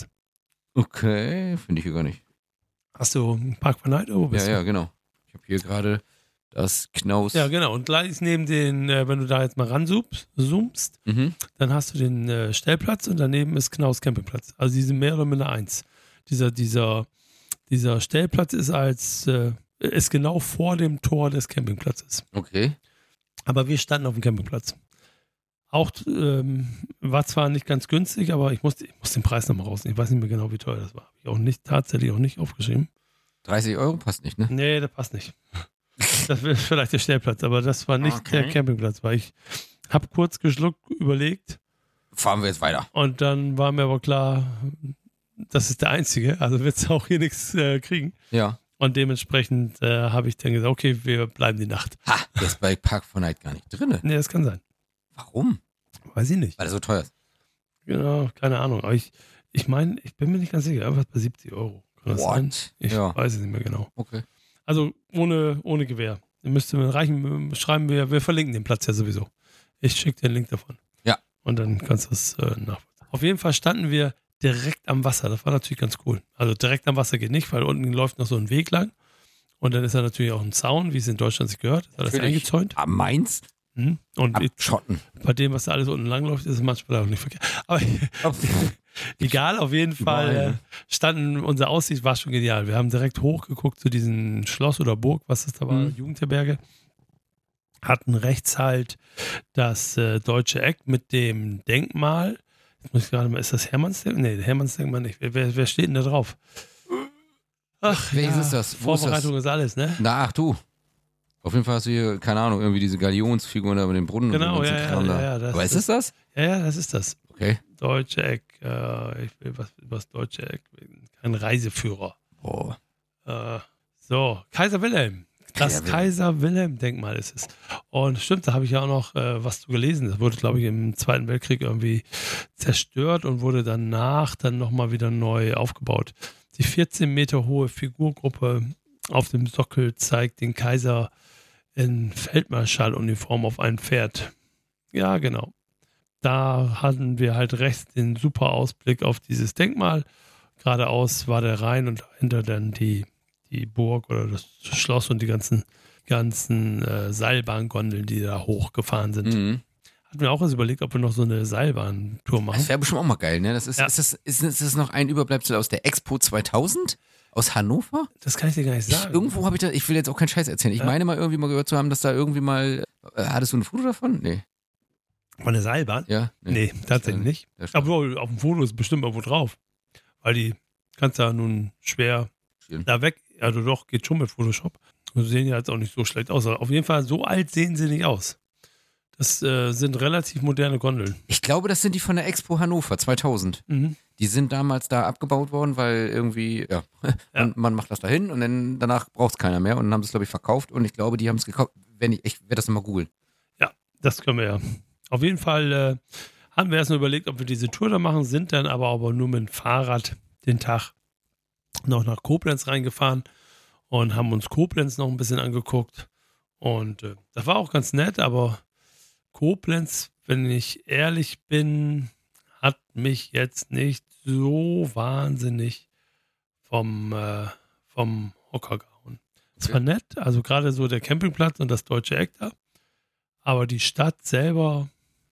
Okay, finde ich hier gar nicht. Hast du einen Park bei Night oder wo Ja, bist ja, du? genau. Ich habe hier gerade Das Knaus. Ja, genau. Und gleich neben den, äh, wenn du da jetzt mal ranzoomst, zoomst, Mhm. dann hast du den äh, Stellplatz und daneben ist Knaus Campingplatz. Also die sind mehr oder minder eins. Dieser, dieser, dieser Stellplatz ist als äh, ist genau vor dem Tor des Campingplatzes. Okay. Aber wir standen auf dem Campingplatz. Auch ähm, war zwar nicht ganz günstig, aber ich musste, ich muss den Preis nochmal rausnehmen. Ich weiß nicht mehr genau, wie teuer das war. Habe ich auch nicht, tatsächlich auch nicht aufgeschrieben. dreißig Euro passt nicht, ne? Nee, das passt nicht. Das wäre vielleicht der Stellplatz, aber das war nicht Okay. der Campingplatz, weil ich habe kurz geschluckt, überlegt Fahren wir jetzt weiter. und dann war mir aber klar, das ist der einzige, also wird es auch hier nichts äh, kriegen. Ja. Und dementsprechend äh, habe ich dann gesagt, okay, wir bleiben die Nacht. Ha, der ist bei Park four Night gar nicht drin. Nee, das kann sein. Warum? Weiß ich nicht. Weil er so teuer ist. Genau, keine Ahnung. Aber ich, ich meine, ich bin mir nicht ganz sicher, irgendwas bei siebzig Euro. Kann das sein? Ich Ja. weiß es nicht mehr genau. Okay. Also ohne, ohne Gewähr. Ihr müsst mir reichen, schreiben wir, wir verlinken den Platz ja sowieso. Ich schicke dir den Link davon. Ja. Und dann kannst du es äh, nachvollziehen. Auf jeden Fall standen wir direkt am Wasser. Das war natürlich ganz cool. Also direkt am Wasser geht nicht, weil unten läuft noch so ein Weg lang. Und dann ist da natürlich auch ein Zaun, wie es in Deutschland sich gehört. Ist alles Natürlich. eingezäunt. Am Mainz? Mhm. Und Abschotten. bei dem, was da alles unten lang läuft, ist es manchmal auch nicht verkehrt. Aber egal, auf jeden Fall äh, standen, unsere Aussicht war schon genial. Wir haben direkt hochgeguckt zu diesem Schloss oder Burg, was das da war, Mhm. Jugendherberge. Hatten rechts halt das äh, Deutsche Eck mit dem Denkmal. Jetzt muss ich gerade mal, ist das Hermannsdenkmal? Nee, Hermannsdenkmal nicht. Wer, wer, wer steht denn da drauf? Ach, Welches ist das? Wo ist Vorbereitung ist, alles, ne? Na, ach du. Auf jeden Fall hast du hier, keine Ahnung, irgendwie diese Galionsfiguren da mit dem Brunnen. Genau, und dem ja, ganzen ja, Kram da. ja, ja, das- Aber ist es das? Ja, ja, das ist das. Okay. Deutsche Eck. Äh, ich will was über das Deutsche Eck. Kein Reiseführer. Boah. Äh, so, Kaiser Wilhelm. Das Kaiser Wilhelm. Kaiser Wilhelm-Denkmal ist es. Und stimmt, da habe ich ja auch noch äh, was zu gelesen. Das wurde, glaube ich, im Zweiten Weltkrieg irgendwie zerstört und wurde danach dann nochmal wieder neu aufgebaut. Die vierzehn Meter hohe Figurgruppe auf dem Sockel zeigt den Kaiser in Feldmarschalluniform auf einem Pferd. Ja, genau. Da hatten wir halt rechts den super Ausblick auf dieses Denkmal. Geradeaus war der Rhein und dahinter dann die, die Burg oder das Schloss und die ganzen, ganzen äh, Seilbahngondeln, die da hochgefahren sind. Mhm. Hatten wir auch erst überlegt, ob wir noch so eine Seilbahntour machen. Das wäre bestimmt auch mal geil, ne? Das ist, Ja. ist, das, ist, ist das noch ein Überbleibsel aus der Expo zweitausend? Aus Hannover? Das kann ich dir gar nicht Ich, sagen. irgendwo habe ich da, ich will jetzt auch keinen Scheiß erzählen. Ich Ja. meine mal irgendwie mal gehört zu haben, dass da irgendwie mal, äh, hattest du ein Foto davon? Nee. Von der Seilbahn? Ja? Nee, tatsächlich nicht. Das stimmt. Aber auf dem Foto ist bestimmt irgendwo drauf. Weil die kannst du ja nun schwer Schön. da weg. Also doch, geht schon mit Photoshop. Und sie sehen ja jetzt auch nicht so schlecht aus. Aber auf jeden Fall, so alt sehen sie nicht aus. Das äh, sind relativ moderne Gondeln. Ich glaube, das sind die von der Expo Hannover zweitausend. Mhm. Die sind damals da abgebaut worden, weil irgendwie, ja, Ja. Man, man macht das dahin und dann danach braucht es keiner mehr und dann haben sie es, glaube ich, verkauft und ich glaube, die haben es gekauft. Wenn ich, ich werde das nochmal googeln. Ja, das können wir ja. Auf jeden Fall äh, haben wir erst mal überlegt, ob wir diese Tour da machen, sind dann aber, aber nur mit dem Fahrrad den Tag noch nach Koblenz reingefahren und haben uns Koblenz noch ein bisschen angeguckt. Und äh, das war auch ganz nett, aber Koblenz, wenn ich ehrlich bin, hat mich jetzt nicht so wahnsinnig vom, äh, vom Hocker gehauen. Es war nett, also gerade so der Campingplatz und das Deutsche Eck da, aber die Stadt selber,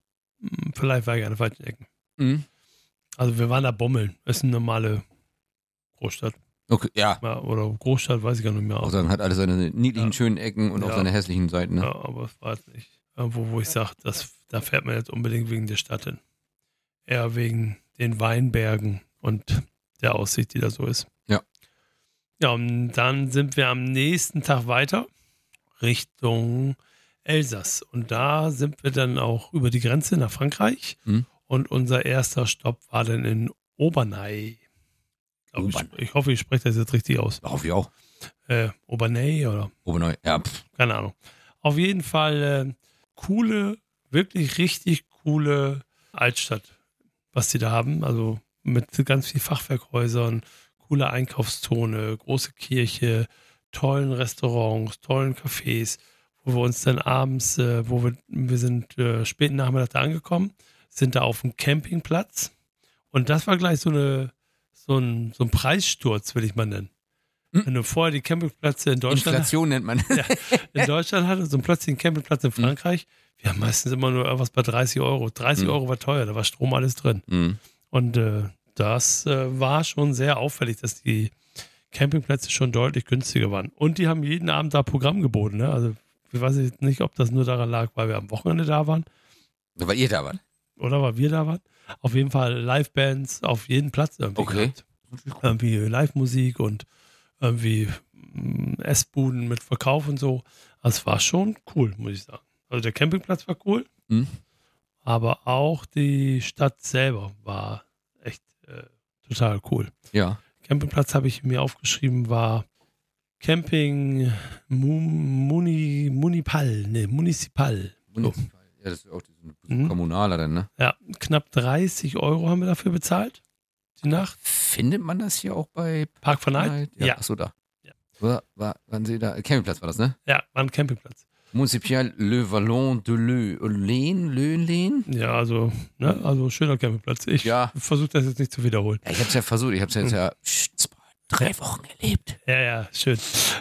mh, vielleicht war ich an den falschen Ecken. Mhm. Also wir waren da bommeln. Das ist eine normale Großstadt. Okay, ja. Ja, oder Großstadt, weiß ich gar nicht mehr. Auch sagen, hat alles seine niedlichen, Ja. schönen Ecken und auch Ja. seine hässlichen Seiten. Ne? Ja, aber es war jetzt nicht irgendwo, wo ich sage, da fährt man jetzt unbedingt wegen der Stadt hin. Eher wegen den Weinbergen und der Aussicht, die da so ist. Ja. Ja, und dann sind wir am nächsten Tag weiter Richtung Elsass. Und da sind wir dann auch über die Grenze nach Frankreich. Mhm. Und unser erster Stopp war dann in Obernai. Glaub ich, Obernai. ich hoffe, ich spreche das jetzt richtig aus. Hoffe ich auch. Äh, Obernai oder Oberneu. Ja, pff. keine Ahnung. Auf jeden Fall äh, coole, wirklich richtig coole Altstadt, was die da haben. Also mit ganz viel Fachwerkhäusern, coole Einkaufszone, große Kirche, tollen Restaurants, tollen Cafés, wo wir uns dann abends, äh, wo wir, wir sind äh, späten Nachmittag da angekommen, sind da auf dem Campingplatz und das war gleich so eine so ein, so ein Preissturz, will ich mal nennen. Wenn du vorher die Campingplätze in Deutschland Inflation nennt man. ja, in Deutschland hattest und plötzlich einen Campingplatz in Frankreich, wir haben meistens immer nur irgendwas bei dreißig Euro. dreißig Mhm. Euro war teuer, da war Strom alles drin. Mhm. Und äh, das äh, war schon sehr auffällig, dass die Campingplätze schon deutlich günstiger waren. Und die haben jeden Abend da Programm geboten. Ne? Also ich weiß jetzt nicht, ob das nur daran lag, weil wir am Wochenende da waren Weil ihr da wart. oder weil wir da waren. Auf jeden Fall Livebands auf jeden Platz irgendwie Okay. gehabt. Irgendwie Live-Musik und irgendwie mm, Essbuden mit Verkauf und so. Also es war schon cool, muss ich sagen. Also der Campingplatz war cool, Mhm. aber auch die Stadt selber war echt äh, total cool. Ja. Campingplatz habe ich mir aufgeschrieben, war Camping Mu- Muni, Munipal, ne, Municipal. So. Municipal. Ja, das ist auch diesen Mhm. kommunaler dann, ne? Ja, knapp dreißig Euro haben wir dafür bezahlt, die Nacht. Findet man das hier auch bei Park for Night? Ja. Ja, Achso, da. Ja. War, war, waren Sie da? Campingplatz war das, ne? ja, war ein Campingplatz. Municipal Le Vallon de Le Lehn, Löhnlehn? Ja, also, ne, also schöner Campingplatz. Ich Ja. versuche das jetzt nicht zu wiederholen. Ja, ich hab's ja versucht, ich hab's jetzt ja pst, zwei, drei Wochen erlebt. Ja, ja, schön.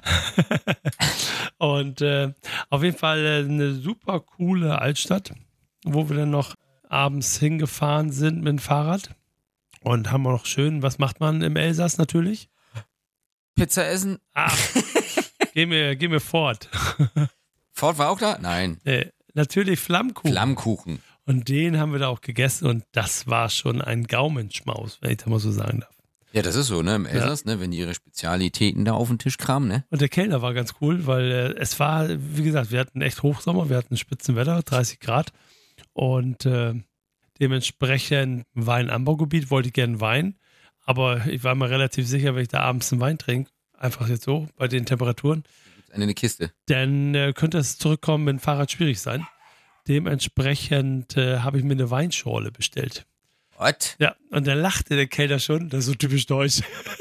Und äh, auf jeden Fall äh, eine super coole Altstadt, wo wir dann noch abends hingefahren sind mit dem Fahrrad. Und haben auch noch schön, was macht man im Elsass natürlich? Pizza essen. Ah, geh mir, geh mir fort. Ford war auch da? Nein. äh, natürlich Flammkuchen. Flammkuchen. Und den haben wir da auch gegessen und das war schon ein Gaumenschmaus, wenn ich das mal so sagen darf. Ja, das ist so, ne? Im Elsass, ne? Wenn die ihre Spezialitäten da auf den Tisch kramen, ne? Und der Kellner war ganz cool, weil äh, es war, wie gesagt, wir hatten echt Hochsommer, wir hatten Spitzenwetter, dreißig Grad. Und äh, dementsprechend war ein Anbaugebiet, wollte ich gerne Wein. Aber ich war mir relativ sicher, wenn ich da abends einen Wein trinke, einfach jetzt so, bei den Temperaturen, Gibt's eine, eine Kiste. dann äh, könnte es zurückkommen mit dem Fahrrad schwierig sein. Dementsprechend äh, habe ich mir eine Weinschorle bestellt. What? Ja, und da lachte der Kellner schon, das ist so typisch deutsch.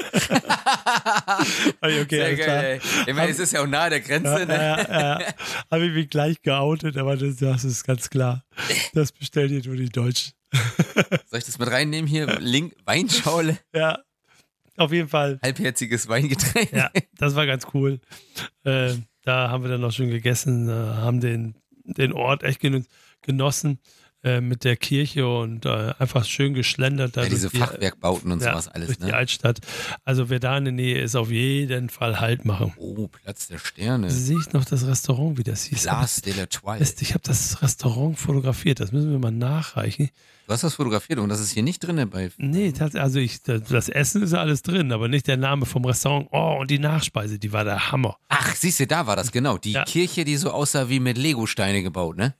okay, Sehr alles geil, klar. ey. Ich meine, es ist ja auch nahe der Grenze, Ja, ne? ja, ja. Habe ich mich gleich geoutet, aber das, das ist ganz klar. Das bestellt ihr nur die Deutschen. Soll ich das mit reinnehmen hier? Link, Weinschaule, Ja, auf jeden Fall. halbherziges Weingetränk. Ja, das war ganz cool. Äh, da haben wir dann noch schön gegessen, äh, haben den, den Ort echt gen genossen äh, mit der Kirche und äh, einfach schön geschlendert. Da Ja, diese durch die- Fachwerkbauten und ja, sowas alles, durch die ne? Altstadt. Also wer da in der Nähe ist, auf jeden Fall Halt machen. Oh, Platz der Sterne. Sehe ich noch das Restaurant, wie das hieß. Place de l'Etoile. Mist, ich habe das Restaurant fotografiert, das müssen wir mal nachreichen. Du hast das fotografiert und das ist hier nicht drin bei. Nee, das, also ich, das Essen ist ja alles drin, aber nicht der Name vom Restaurant. Oh, und die Nachspeise, die war der Hammer. Ach, siehst du, da war das, genau. Die Ja. Kirche, die so aussah wie mit Lego-Steine gebaut, ne?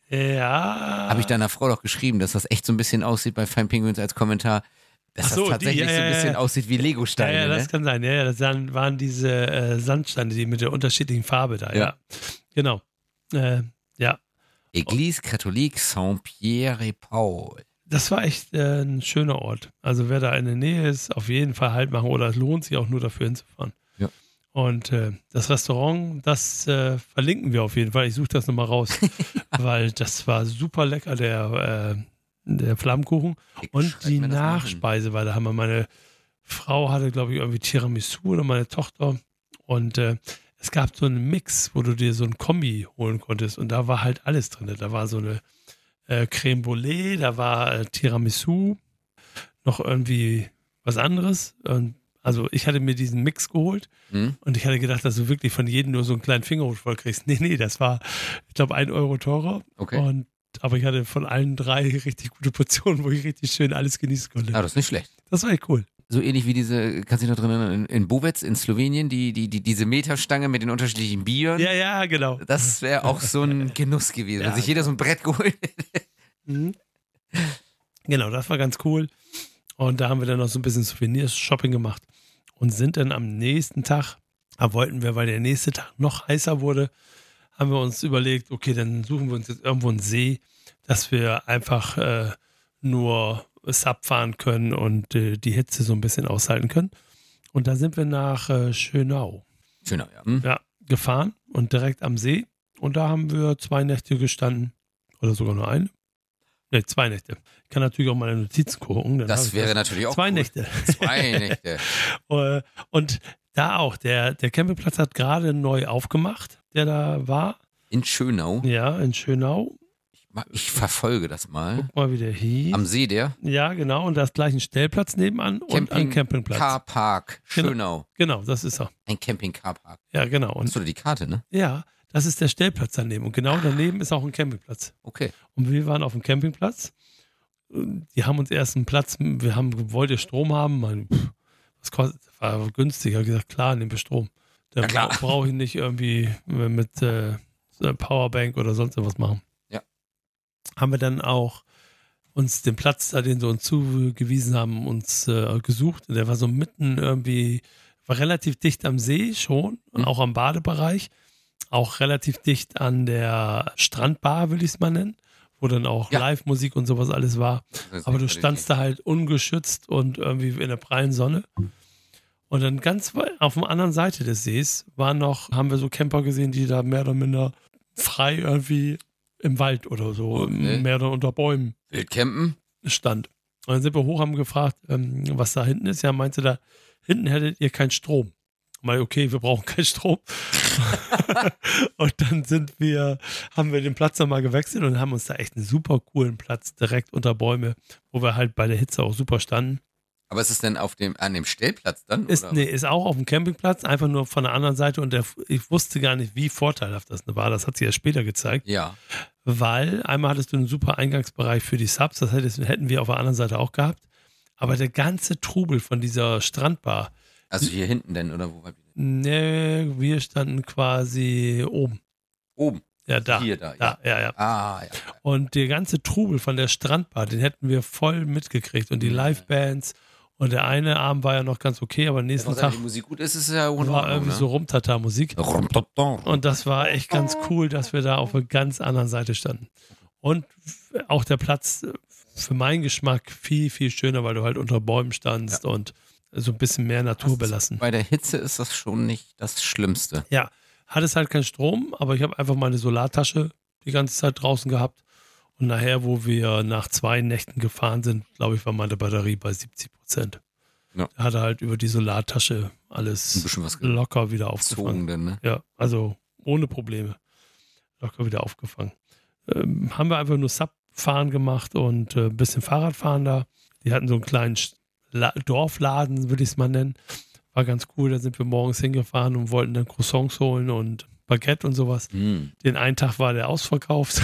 Ja. Habe ich deiner Frau doch geschrieben, dass das echt so ein bisschen aussieht bei Fine Penguins als Kommentar, dass Ach so, das tatsächlich die, ja, so ein ja, bisschen ja. aussieht wie Ja, Lego-Steine, ja, das ne? kann sein. Ja, ja, das waren, waren diese äh, Sandsteine, die mit der unterschiedlichen Farbe da. Ja, Ja. genau. Äh, ja, Église catholique Saint-Pierre et Paul. das war echt äh, ein schöner Ort. Also wer da in der Nähe ist, auf jeden Fall Halt machen oder es lohnt sich auch nur dafür hinzufahren. Ja. Und äh, das Restaurant, das äh, verlinken wir auf jeden Fall. Ich suche das nochmal raus, weil das war super lecker, der, äh, der Flammkuchen. Ich Und schreib die mir das mal hin. Nachspeise war der Hammer. Meine Frau hatte, glaube ich, irgendwie Tiramisu oder meine Tochter. Und äh, es gab so einen Mix, wo du dir so ein Kombi holen konntest. Und da war halt alles drin. Da war so eine äh, Creme Brûlée, da war äh, Tiramisu, noch irgendwie was anderes. Und also ich hatte mir diesen Mix geholt Hm? und ich hatte gedacht, dass du wirklich von jedem nur so einen kleinen Fingerhut voll kriegst. Nee, nee, das war, ich glaube, ein Euro teurer. Okay. Und, aber ich hatte von allen drei richtig gute Portionen, wo ich richtig schön alles genießen konnte. Ah, das ist nicht schlecht. Das war echt cool. So ähnlich wie diese, kannst du dich noch drin erinnern, in, in Bovec in Slowenien, die, die, die, diese Meterstange mit den unterschiedlichen Bieren. Ja, ja, genau. Das wäre auch so ein Genuss gewesen, Ja, wenn sich jeder so ein Brett geholt hätte. Mhm. Genau, das war ganz cool. Und da haben wir dann noch so ein bisschen Souvenirs-Shopping gemacht und sind dann am nächsten Tag, da wollten wir, weil der nächste Tag noch heißer wurde, haben wir uns überlegt, okay, dann suchen wir uns jetzt irgendwo einen See, dass wir einfach äh, nur Sub fahren können und äh, die Hitze so ein bisschen aushalten können. Und da sind wir nach äh, Schönau Schöner, ja. Hm? ja, gefahren und direkt am See. Und da haben wir zwei Nächte gestanden. Oder sogar nur eine. Ne, zwei Nächte. Ich kann natürlich auch meine Notizen gucken. dann habe Das ich wäre natürlich auch Zwei cool. Nächte. Zwei Nächte. Äh, Und Da auch. Der, der Campingplatz hat gerade neu aufgemacht, der da war. In Schönau? Ja, in Schönau. Ich, ich verfolge das mal. Guck mal, wie der hieß. Am See, der? Ja, genau. Und da ist gleich ein Stellplatz nebenan Camping und ein Campingplatz. Carpark Schönau. Genau, das ist er. Ein Camping-Carpark. Ja, genau. Und Hast du da die Karte, ne? ja, das ist der Stellplatz daneben. Und genau daneben ist auch ein Campingplatz. Okay. Und wir waren auf dem Campingplatz. Die haben uns erst einen Platz, wir haben, wollt ihr Strom haben? Mein, pff, was kostet, war günstiger. Ich gesagt, klar, nehmen wir Strom. Dann Ja, bra brauche ich nicht irgendwie mit äh, so einer Powerbank oder sonst was machen. Ja. Haben wir dann auch uns den Platz, da den sie uns zugewiesen haben, uns äh, gesucht. Der war so mitten irgendwie, war relativ dicht am See schon und Mhm. auch am Badebereich. Auch relativ dicht an der Strandbar, will ich es mal nennen, wo dann auch Ja. Live-Musik und sowas alles war. Aber du standst da halt ungeschützt und irgendwie in der prallen Sonne. Und dann ganz weit auf der anderen Seite des Sees waren noch, haben wir so Camper gesehen, die da mehr oder minder frei irgendwie im Wald oder so, Okay. mehr oder unter Bäumen Wildcampen? stand. Und dann sind wir hoch, haben gefragt, ähm, was da hinten ist. Ja, meinte da, hinten hättet ihr keinen Strom. Mal, okay, wir brauchen keinen Strom. Und dann sind wir, haben wir den Platz nochmal gewechselt und haben uns da echt einen super coolen Platz direkt unter Bäume, wo wir halt bei der Hitze auch super standen. Aber ist es denn auf dem, an dem Stellplatz dann? Ist, oder? nee, ist auch auf dem Campingplatz, einfach nur von der anderen Seite. Und der, ich wusste gar nicht, wie vorteilhaft das war. Das hat sich ja später gezeigt. Ja. Weil einmal hattest du einen super Eingangsbereich für die Subs, das hättest, hätten wir auf der anderen Seite auch gehabt. Aber der ganze Trubel von dieser Strandbar, Also hier hinten denn, oder wo war die? nee, wir standen quasi oben. Oben. Ja, da. Hier, da, Da, ja, ja. Ah, ja. Und der ganze Trubel von der Strandbar, den hätten wir voll mitgekriegt. Und die Mhm. Livebands. Und der eine Abend war ja noch ganz okay, aber nächsten Wenn Tag die Musik gut ist, ist es ja auch in war Ordnung, irgendwie ne? so Rumtata-Musik. Und das war echt ganz cool, dass wir da auf einer ganz anderen Seite standen. Und auch der Platz für meinen Geschmack viel, viel schöner, weil du halt unter Bäumen standst Ja. und so ein bisschen mehr Natur belassen. Bei der Hitze ist das schon nicht das Schlimmste. Ja, hat es halt keinen Strom, aber ich habe einfach meine Solartasche die ganze Zeit draußen gehabt. Und nachher, wo wir nach zwei Nächten gefahren sind, glaube ich, war meine Batterie bei siebzig Prozent. Ja. Da hat er halt über die Solartasche Ein alles bisschen was locker wieder aufgefangen. gezogen, denn, ne? Ja, also ohne Probleme. Locker wieder aufgefangen. Ähm, haben wir einfach nur Subfahren gemacht und äh, ein bisschen Fahrradfahren da. Die hatten so einen kleinen La Dorfladen, würde ich es mal nennen. War ganz cool. Da sind wir morgens hingefahren und wollten dann Croissants holen und Baguette und sowas. Hm. Den einen Tag war der ausverkauft.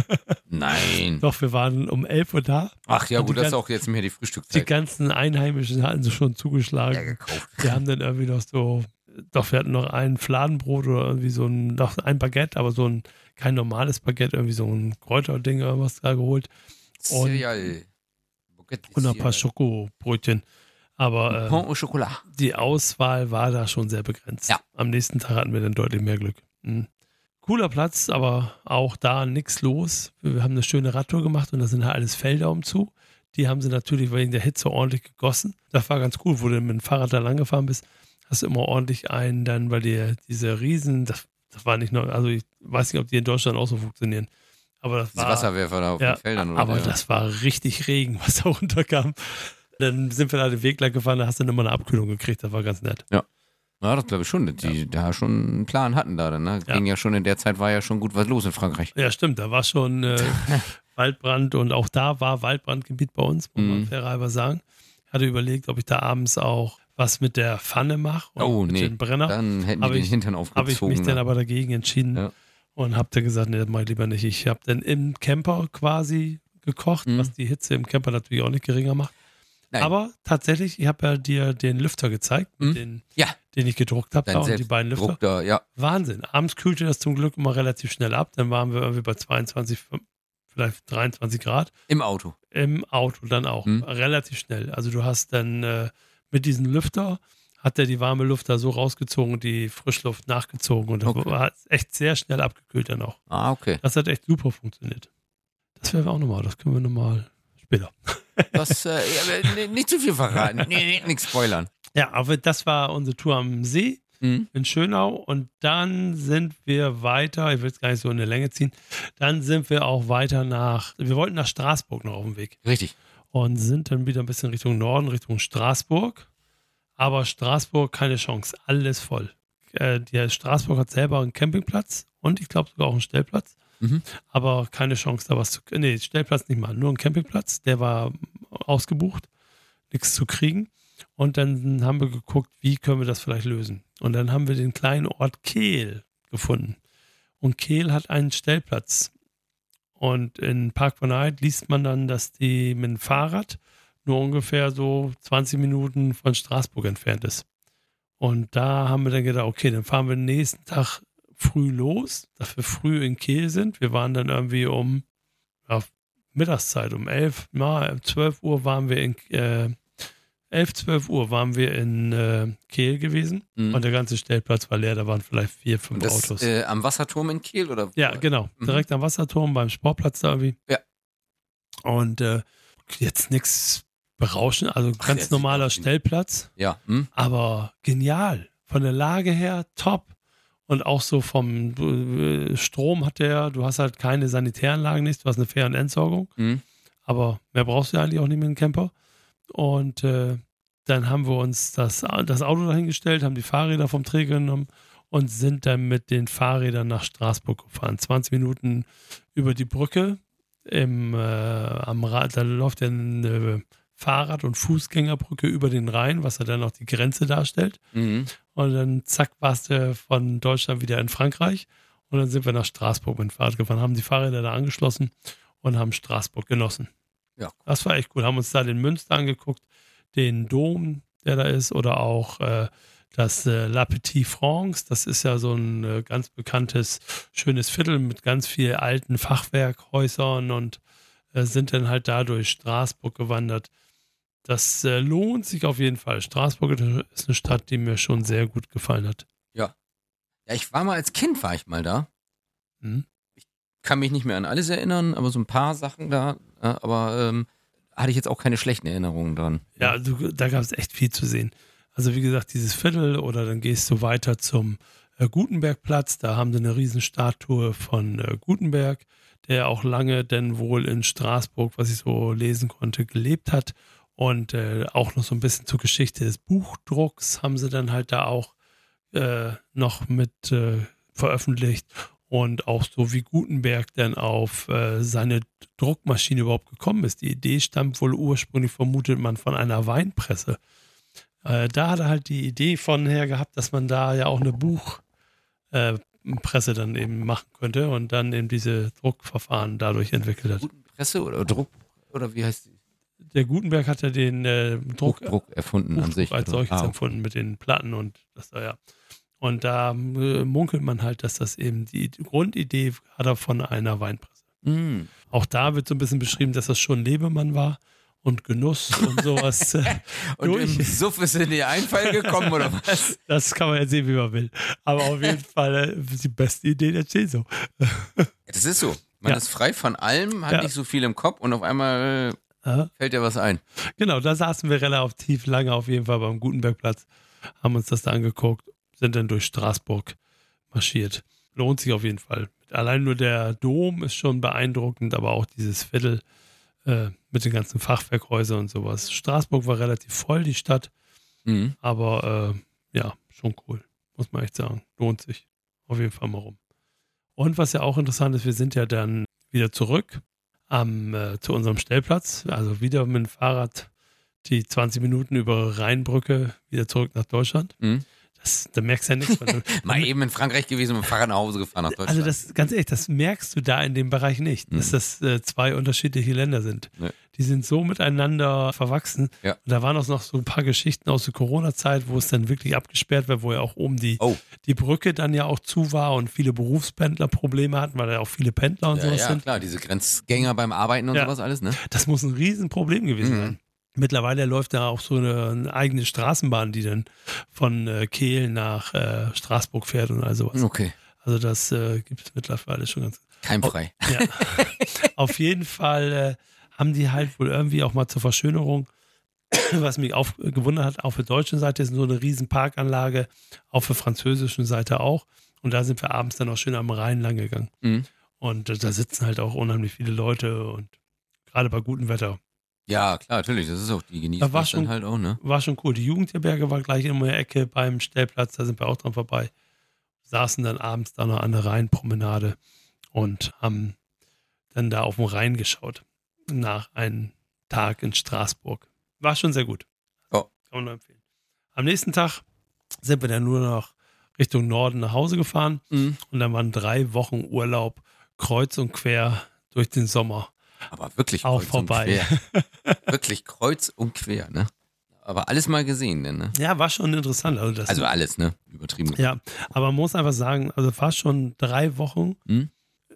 Nein. Doch, wir waren um elf Uhr da. Ach ja, Und die gut, das ist ganz- auch jetzt mehr die Die Frühstückszeit. ganzen Einheimischen hatten sie schon zugeschlagen. Ja, gekauft. Wir haben dann irgendwie noch so, doch, wir hatten noch ein Fladenbrot oder irgendwie so ein, noch ein Baguette, aber so ein, kein normales Baguette, irgendwie so ein Kräuterding oder was da geholt. Und- Cereal. Baguette Und noch ein paar Cereal. Schokobrötchen. Aber äh, Pain au Chocolat. die Auswahl war da schon sehr begrenzt. Ja. Am nächsten Tag hatten wir dann deutlich mehr Glück. Mhm. Cooler Platz, aber auch da nichts los. Wir haben eine schöne Radtour gemacht und da sind halt alles Felder umzu. Die haben sie natürlich wegen der Hitze ordentlich gegossen. Das war ganz cool, wo du mit dem Fahrrad da lang gefahren bist, hast du immer ordentlich einen dann, weil die diese Riesen, das, das war nicht nur, also ich weiß nicht, ob die in Deutschland auch so funktionieren. Aber das Diese war, Wasserwerfer da auf ja, den Feldern, oder? aber Ja. das war richtig Regen, was da runterkam. Dann sind wir da den Weg lang gefahren, da hast du dann immer eine Abkühlung gekriegt, das war ganz nett. Ja, das glaube ich schon, dass die da schon einen Plan hatten da. Dann, ne? Ja. Ging ja schon in der Zeit, war ja schon gut was los in Frankreich. Ja, stimmt, da war schon äh, Waldbrand und auch da war Waldbrandgebiet bei uns, muss man Mhm. fairerweise sagen. Ich hatte überlegt, ob ich da abends auch was mit der Pfanne mache und Oh, mit nee. dem Brenner. Dann hätten Hab die den ich- Hintern Habe ich aufgezogen. mich dann ne? aber dagegen entschieden Ja. und habe dann gesagt, nee, das mach ich lieber nicht. Ich habe dann im Camper quasi gekocht, Mhm. was die Hitze im Camper natürlich auch nicht geringer macht. Nein. Aber tatsächlich, ich habe ja dir den Lüfter gezeigt, Mhm. den, Ja. den ich gedruckt habe, da Dein und die beiden Lüfter. Selbstdruck da, ja. Wahnsinn. Abends kühlte das zum Glück immer relativ schnell ab. Dann waren wir irgendwie bei zweiundzwanzig, vielleicht dreiundzwanzig Grad. Im Auto. Im Auto dann auch. Mhm. Relativ schnell. Also du hast dann äh, mit diesem Lüfter, hat er die warme Luft da so rausgezogen und die Frischluft nachgezogen. Und das Okay. war echt sehr schnell abgekühlt dann auch. Ah, okay. Das hat echt super funktioniert. Das wäre auch nochmal. Das können wir nochmal später. Das, äh, ja, nee, nicht zu viel verraten. Nee, nee, nichts spoilern. Ja, aber das war unsere Tour am See Mhm. in Schönau und dann sind wir weiter, ich will es gar nicht so in der Länge ziehen, dann sind wir auch weiter nach, wir wollten nach Straßburg noch auf dem Weg Richtig. und sind dann wieder ein bisschen Richtung Norden, Richtung Straßburg, Aber Straßburg keine Chance, alles voll. Äh, die Straßburg hat selber einen Campingplatz und ich glaube sogar auch einen Stellplatz. Mhm. Aber keine Chance, da was zu. Nee, Stellplatz nicht mal, nur ein Campingplatz, der war ausgebucht, nichts zu kriegen. Und dann haben wir geguckt, wie können wir das vielleicht lösen. Und dann haben wir den kleinen Ort Kehl gefunden. Und Kehl hat einen Stellplatz. Und in Park von Night liest man dann, dass die mit dem Fahrrad nur ungefähr so zwanzig Minuten von Straßburg entfernt ist. Und da haben wir dann gedacht, okay, dann fahren wir den nächsten Tag früh los, dass wir früh in Kehl sind. Wir waren dann irgendwie um ja, Mittagszeit, um elf, na, zwölf Uhr waren wir in äh, elf, zwölf Uhr waren wir in äh, Kehl gewesen mhm. und der ganze Stellplatz war leer, da waren vielleicht vier, fünf das, Autos. Äh, am Wasserturm in Kehl, oder? Ja, genau. Mhm. Direkt am Wasserturm, beim Sportplatz da irgendwie. Ja. Und äh, jetzt nichts berauschen, also Ach, ganz normaler Stellplatz. Ja. Hm? Aber genial. Von der Lage her top. Und auch so vom äh, Strom hat der, du hast halt keine Sanitäranlagen, nichts, du hast eine Fähr- und Entsorgung. Mhm. Aber mehr brauchst du ja eigentlich auch nicht mit dem Camper. Und äh, dann haben wir uns das, das Auto dahingestellt, haben die Fahrräder vom Träger genommen und sind dann mit den Fahrrädern nach Straßburg gefahren. zwanzig Minuten über die Brücke. Im, äh, am Rad, da läuft ja eine Fahrrad- und Fußgängerbrücke über den Rhein, was ja dann auch die Grenze darstellt. Mhm. Und dann zack, warst du von Deutschland wieder in Frankreich. Und dann sind wir nach Straßburg mit dem Fahrrad gefahren, haben die Fahrräder da angeschlossen und haben Straßburg genossen. Ja. Das war echt gut. Haben uns da den Münster angeguckt, den Dom, der da ist, oder auch äh, das äh, La Petite France. Das ist ja so ein äh, ganz bekanntes, schönes Viertel mit ganz vielen alten Fachwerkhäusern und äh, sind dann halt da durch Straßburg gewandert. Das äh, lohnt sich auf jeden Fall. Straßburg ist eine Stadt, die mir schon sehr gut gefallen hat. Ja. Ja, ich war mal als Kind, war ich mal da. Hm? Ich kann mich nicht mehr an alles erinnern, aber so ein paar Sachen da. Äh, aber ähm, hatte ich jetzt auch keine schlechten Erinnerungen dran. Ja, du, da gab es echt viel zu sehen. Also wie gesagt, dieses Viertel oder dann gehst du weiter zum äh, Gutenbergplatz. Da haben sie eine Riesenstatue von äh, Gutenberg, der auch lange denn wohl in Straßburg, was ich so lesen konnte, gelebt hat. Und äh, auch noch so ein bisschen zur Geschichte des Buchdrucks haben sie dann halt da auch äh, noch mit äh, veröffentlicht. Und auch so wie Gutenberg dann auf äh, seine Druckmaschine überhaupt gekommen ist. Die Idee stammt wohl ursprünglich, vermutet man, von einer Weinpresse. Äh, da hat er halt die Idee von her gehabt, dass man da ja auch eine Buchpresse äh, dann eben machen könnte und dann eben diese Druckverfahren dadurch entwickelt hat. Presse oder Druck oder wie heißt die? Der Gutenberg hat ja den äh, Druck, Druck erfunden Buchdruck an sich. als oder? solches Ah, okay. empfunden mit den Platten und das da ja. Und da äh, munkelt man halt, dass das eben die Grundidee hat er von einer Weinpresse. Mm. Auch da wird so ein bisschen beschrieben, dass das schon Lebemann war und Genuss und sowas. Äh, und durch. im Suff ist in den Einfall gekommen oder was? Das kann man ja sehen, wie man will. Aber auf jeden Fall äh, die beste Idee der Ceso. Ja, das ist so. Man Ja. ist frei von allem, hat Ja. nicht so viel im Kopf und auf einmal Aha. fällt dir was ein. Genau, da saßen wir relativ lange auf jeden Fall beim Gutenbergplatz, haben uns das da angeguckt, sind dann durch Straßburg marschiert. Lohnt sich auf jeden Fall. Allein nur der Dom ist schon beeindruckend, aber auch dieses Viertel äh, mit den ganzen Fachwerkhäusern und sowas. Straßburg war relativ voll, die Stadt, Mhm. aber äh, ja, schon cool, muss man echt sagen. Lohnt sich auf jeden Fall mal rum. Und was ja auch interessant ist, wir sind ja dann wieder zurück am, äh, zu unserem Stellplatz, also wieder mit dem Fahrrad die zwanzig Minuten über Rheinbrücke wieder zurück nach Deutschland. Mhm. Das, da merkst du ja nichts. Weil du, Mal eben in Frankreich gewesen und mit dem Fahrrad nach Hause gefahren nach Deutschland. also das, ganz ehrlich, das merkst du da in dem Bereich nicht, dass Mhm. das äh, zwei unterschiedliche Länder sind. Nee. Die sind so miteinander verwachsen. Ja. Und da waren auch noch so ein paar Geschichten aus der Corona-Zeit, wo es dann wirklich abgesperrt war, wo ja auch oben die, Oh, die Brücke dann ja auch zu war und viele Berufspendler Probleme hatten, weil da ja auch viele Pendler und ja, sowas ja sind. klar, diese Grenzgänger beim Arbeiten und Ja. sowas alles, ne? Das muss ein Riesenproblem gewesen Mhm. sein. Mittlerweile läuft da auch so eine, eine eigene Straßenbahn, die dann von äh, Kehl nach äh, Straßburg fährt und all sowas. Okay, Also das äh, gibt es mittlerweile schon ganz. keimfrei. Ja. Auf jeden Fall äh, haben die halt wohl irgendwie auch mal zur Verschönerung, was mich auf, gewundert hat, auf der deutschen Seite ist so eine riesen Parkanlage, auf der französischen Seite auch. Und da sind wir abends dann auch schön am Rhein lang gegangen. Mhm. Und äh, da sitzen halt auch unheimlich viele Leute und gerade bei gutem Wetter Ja, klar, natürlich. Das ist auch die genießt Da war das dann schon- halt auch, ne? War schon cool. Die Jugendherberge war gleich in der Ecke beim Stellplatz, da sind wir auch dran vorbei. Saßen dann abends da noch an der Rheinpromenade und haben dann da auf den Rhein geschaut. Nach einem Tag in Straßburg. War schon sehr gut. Oh. Kann man nur empfehlen. Am nächsten Tag sind wir dann nur noch Richtung Norden nach Hause gefahren Mhm. und dann waren drei Wochen Urlaub kreuz und quer durch den Sommer. Aber wirklich Auch kreuz vorbei. und quer. Wirklich kreuz und quer, ne? Aber alles mal gesehen, denn, ne? Ja, war schon interessant. Also, das Also alles, ne? Übertrieben. ja, aber man muss einfach sagen, also fast schon drei Wochen Mhm.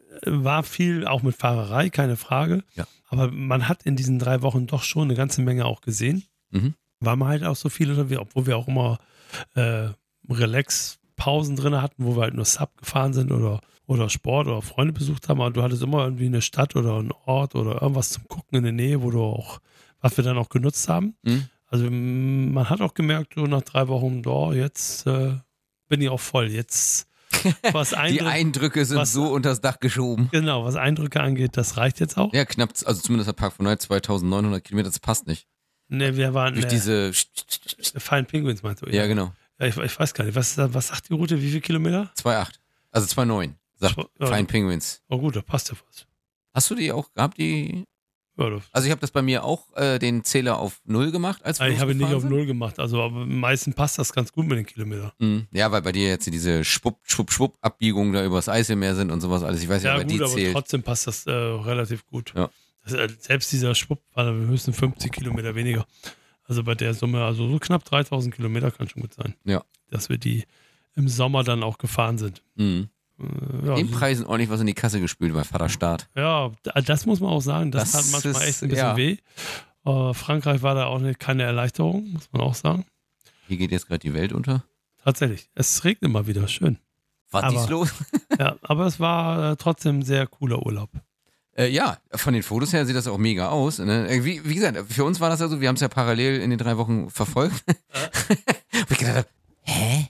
war viel auch mit Fahrerei, keine Frage. Ja. Aber man hat in diesen drei Wochen doch schon eine ganze Menge auch gesehen. Mhm. War man halt auch so viel unterwegs, obwohl wir auch immer äh, Relax-Pausen drin hatten, wo wir halt nur Sub gefahren sind oder, oder Sport oder Freunde besucht haben. Aber du hattest immer irgendwie eine Stadt oder einen Ort oder irgendwas zum Gucken in der Nähe, wo du auch, was wir dann auch genutzt haben. Mhm. Also m, man hat auch gemerkt, so nach drei Wochen, oh, jetzt äh, bin ich auch voll. Jetzt was Die Eindrücke, Eindrücke sind was- so unters Dach geschoben. genau, was Eindrücke angeht, das reicht jetzt auch. Ja, knapp, also zumindest der Park von Night zweitausendneunhundert Kilometer, das passt nicht. Ne, wir waren Durch äh, diese, Fine Penguins, meinst du? ja genau, Ja, ich, ich weiß gar nicht, was, was sagt die Route, wie viele Kilometer? zwei Komma acht, also zwei Komma neun, sagt Ja. Flying Penguins. Oh gut, da passt ja was. Hast du die auch gehabt, die? Ja, das, Also ich habe das bei mir auch, äh, den Zähler auf null gemacht, als wir ich habe ihn nicht losgefahren auf sind. Null gemacht, also aber meistens passt das ganz gut mit den Kilometern. Mhm. Ja, weil bei dir jetzt diese Schwupp, Schwupp, Schwupp Abbiegungen da übers Eiselmeer sind und sowas alles. Ich weiß nicht, Ja ob bei gut, die aber zählt. trotzdem passt das äh, relativ gut. Ja. Das, äh, selbst dieser Schwupp war dann höchstens fünfzig Kilometer weniger. Also bei der Summe, also so knapp dreitausend Kilometer kann schon gut sein. Ja. Dass wir die im Sommer dann auch gefahren sind. Mhm. Äh, ja, Den so- Preisen ordentlich was in die Kasse gespült bei Vaterstaat. Ja, das muss man auch sagen. Das, Das hat manchmal ist- echt ein bisschen ja. weh. Äh, Frankreich war da auch eine, keine Erleichterung, muss man auch sagen. Hier geht jetzt gerade die Welt unter. Tatsächlich. Es regnet immer wieder, schön. Was Aber- ist los? Ja, aber es war äh, trotzdem ein sehr cooler Urlaub. Äh, ja, von den Fotos her sieht das auch mega aus. Ne? Äh, Wie, wie gesagt, für uns war das ja so, wir haben es ja parallel in den drei Wochen verfolgt. Wo ich gedacht habe, hä?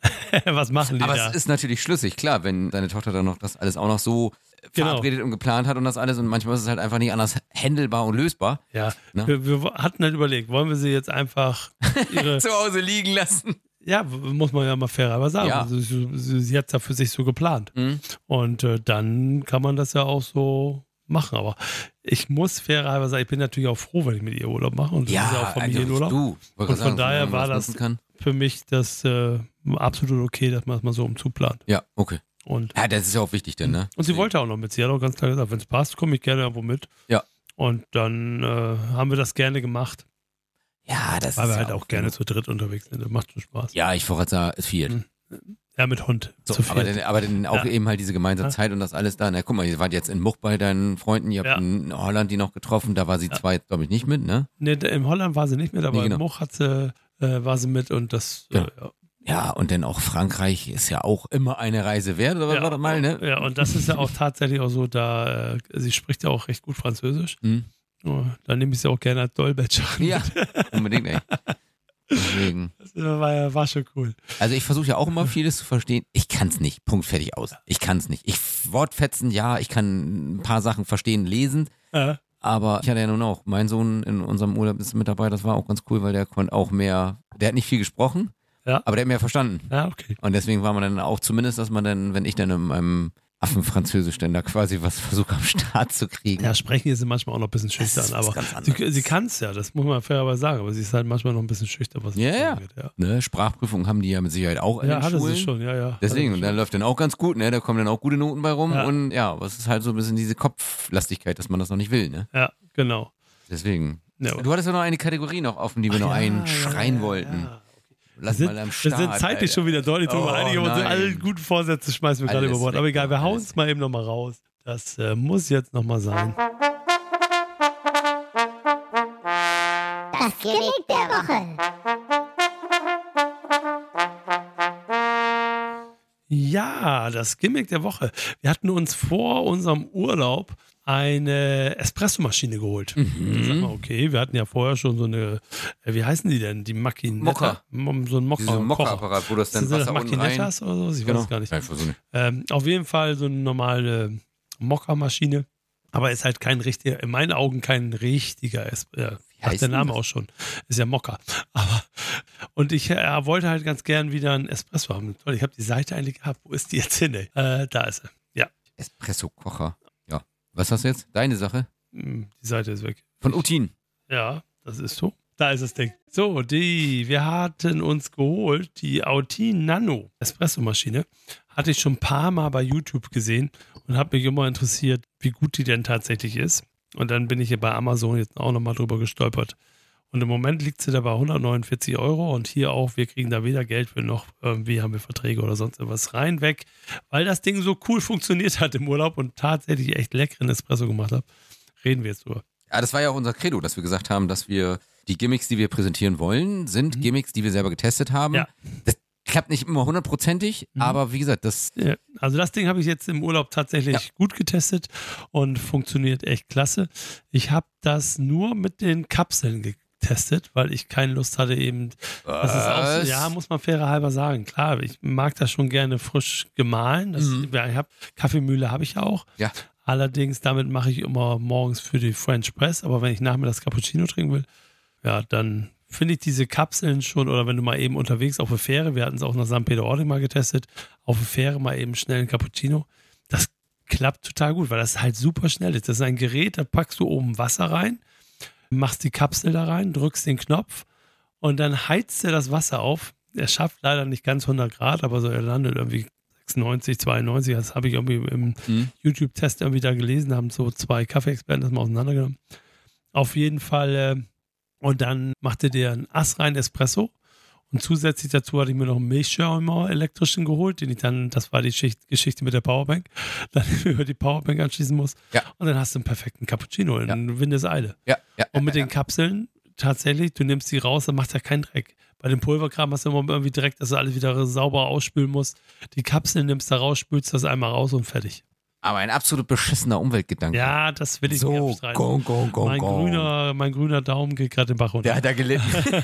Was machen die Aber da? es ist natürlich schlüssig, klar, wenn deine Tochter dann noch das alles auch noch so Genau. verabredet und geplant hat und das alles und manchmal ist es halt einfach nicht anders handelbar und lösbar. Ja, Ne? wir, wir hatten halt überlegt, wollen wir sie jetzt einfach ihre, Zu Hause liegen lassen. ja, w- muss man ja mal fairerweise sagen. Ja. Also, sie, sie, sie hat es ja für sich so geplant. Mhm. Und äh, dann kann man das ja auch so machen. Aber ich muss fairerweise sagen, ich bin natürlich auch froh, wenn ich mit ihr Urlaub mache. Und das ist ja auch Familienurlaub. also du. Wollte Und gerade von daher wenn man war was das- nutzen Kann. Für mich das äh, absolut okay, dass man es mal so umzuplant. Ja, okay. Und, Ja, das ist ja auch wichtig denn, ne? und sie wollte auch noch mit. Sie hat auch ganz klar gesagt, wenn es passt, komme ich gerne irgendwo mit. Ja. Und dann äh, haben wir das gerne gemacht, Ja, das weil ist wir ja halt auch gerne zu dritt unterwegs sind. Das macht schon Spaß. Ja, ich wollte gerade sagen, es viert. Mhm. Ja, mit Hund. So, zu aber, viert. dann, aber dann auch Ja. eben halt diese gemeinsame Ja. Zeit und das alles da. Na, guck mal, ihr wart jetzt in Much bei deinen Freunden, ihr habt Ja. in Holland die noch getroffen, da war sie Ja. zwei, glaube ich, nicht mit, ne? Nee, da- in Holland war sie nicht mit, aber Nee, genau. in Moch hat sie, äh, war sie mit und das, Ja. äh, ja. Ja, und dann auch Frankreich ist ja auch immer eine Reise wert, oder was Ja, war das mal, ne? Ja, und das ist ja auch tatsächlich auch so, da, äh, sie spricht ja auch recht gut Französisch. Hm. Oh, da nehme ich sie auch gerne als Dolmetscherin. Ja, unbedingt, ey. Deswegen. Das war, ja- war schon cool. Also ich versuche ja auch immer vieles zu verstehen. Ich kann es nicht. Punkt, fertig, aus. Ich kann es nicht. Ich Wortfetzen, ja, ich kann ein paar Sachen verstehen, lesen. Ja, Aber ich hatte ja nun auch, mein Sohn in unserem Urlaub ist mit dabei, das war auch ganz cool, weil der konnte auch mehr, der hat nicht viel gesprochen, Ja. aber der hat mehr verstanden. ja, okay. Und deswegen war man dann auch zumindest, dass man dann, wenn ich dann in meinem Affenfranzösisch dann da quasi was versuche am Start zu kriegen. Ja, sprechen ist sie manchmal auch noch ein bisschen Das ist schüchtern, was aber ganz sie, anderes. sie kann es ja, das muss man fairerweise sagen, aber sie ist halt manchmal noch ein bisschen schüchtern, was Ja, das ja. angeht, ja. Ne, Sprachprüfung haben die ja mit Sicherheit auch in Ja, den hatte Schulen. sie schon, ja, ja. Deswegen, und Hatte da sie läuft dann auch ganz gut, ne? Da kommen dann auch gute Noten bei rum Ja. und ja, aber es ist halt so ein bisschen diese Kopflastigkeit, dass man das noch nicht will, ne? schon. Ja, genau. Deswegen. Ja. Du hattest ja noch eine Kategorie noch offen, die wir noch Ja, einschreien ja, ja, wollten. ja. Lass Wir mal sind, am wir Start. sind zeitlich Alter. schon wieder deutlich drüber. Oh, Einige von nein. allen guten Vorsätze schmeißen wir gerade Alles über Bord. weg, Aber egal, wir hauen alles es mal eben nochmal raus. Das äh, muss jetzt nochmal sein. Das Gimmick der Woche. Ja, das Gimmick der Woche. Wir hatten uns vor unserem Urlaub eine Espressomaschine geholt. Mhm. Sag mal, okay, wir hatten ja vorher schon so eine, äh, wie heißen die denn? Die Macchinetta? Mokka. M- So ein Mokka. Diese Kocher. Mokka-Apparat, wo das dann Sind das Wasser unten rein... Macchinettas oder so? Ich Genau. weiß es gar nicht. Ja, ich weiß auch nicht. Ähm, auf jeden Fall so eine normale Mokka-Maschine. Aber ist halt kein richtiger, in meinen Augen kein richtiger Espresso. Ja, sagt der Name auch schon. Ist ja Mokka. Aber, und ich äh, wollte halt ganz gern wieder einen Espresso haben. Toll, ich habe die Seite eigentlich gehabt. Wo ist die jetzt hin, ey? Äh, da ist sie. Ja. Espresso-Kocher. Ja. Was hast du jetzt? Deine Sache? Die Seite ist weg. Von Utin. Ja, das ist so. Da ist das Ding. So, die, wir hatten uns geholt, die Autin Nano Espresso-Maschine. Hatte ich schon ein paar Mal bei YouTube gesehen und habe mich immer interessiert, wie gut die denn tatsächlich ist. Und dann bin ich hier bei Amazon jetzt auch nochmal drüber gestolpert. Und im Moment liegt sie da bei hundertneunundvierzig Euro und hier auch, wir kriegen da weder Geld für noch irgendwie haben wir Verträge oder sonst irgendwas rein, weg, weil das Ding so cool funktioniert hat im Urlaub und tatsächlich echt leckeren Espresso gemacht hat. Reden wir jetzt drüber. Ja, das war ja auch unser Credo, dass wir gesagt haben, dass wir die Gimmicks, die wir präsentieren wollen, sind mhm. Gimmicks, die wir selber getestet haben. Ja. Das klappt nicht immer hundertprozentig, mhm. aber wie gesagt, das... Ja, also das Ding habe ich jetzt im Urlaub tatsächlich ja. gut getestet und funktioniert echt klasse. Ich habe das nur mit den Kapseln getestet, weil ich keine Lust hatte eben... Das ist auch so, ja, muss man fairer halber sagen. Klar, ich mag das schon gerne frisch gemahlen. Das, mhm. ja, ich hab, Kaffeemühle habe ich auch. Ja. Allerdings, damit mache ich immer morgens für die French Press, aber wenn ich nachmittags Cappuccino trinken will, ja, dann finde ich diese Kapseln schon, oder wenn du mal eben unterwegs auf der Fähre, wir hatten es auch nach Sankt Peter-Ording mal getestet, auf der Fähre mal eben schnell ein Cappuccino, das klappt total gut, weil das halt super schnell ist. Das ist ein Gerät, da packst du oben Wasser rein, machst die Kapsel da rein, drückst den Knopf und dann heizt er das Wasser auf. Er schafft leider nicht ganz hundert Grad, aber so er landet irgendwie sechsundneunzig, zweiundneunzig, das habe ich irgendwie im mhm. YouTube-Test irgendwie da gelesen, haben so zwei Kaffeeexperten das mal auseinandergenommen. Auf jeden Fall, äh, und dann machte der einen astreinen Espresso und zusätzlich dazu hatte ich mir noch einen Milchschäumer elektrischen geholt, den ich dann, das war die Schicht, Geschichte mit der Powerbank, dann über die Powerbank anschließen muss ja. und dann hast du einen perfekten Cappuccino in ja. Windeseile. Ja. Ja. Und mit ja. den Kapseln tatsächlich, du nimmst die raus, dann macht ja keinen Dreck. Bei dem Pulverkram hast du immer irgendwie direkt, dass du alles wieder sauber ausspülen musst. Die Kapseln nimmst da raus, spülst das einmal raus und fertig. Aber ein absolut beschissener Umweltgedanke. Ja, das will ich so, nicht abstreiten. Go, go, go, mein, go. Grüner, mein grüner Daumen geht gerade den Bach runter. Der hat da gelitten.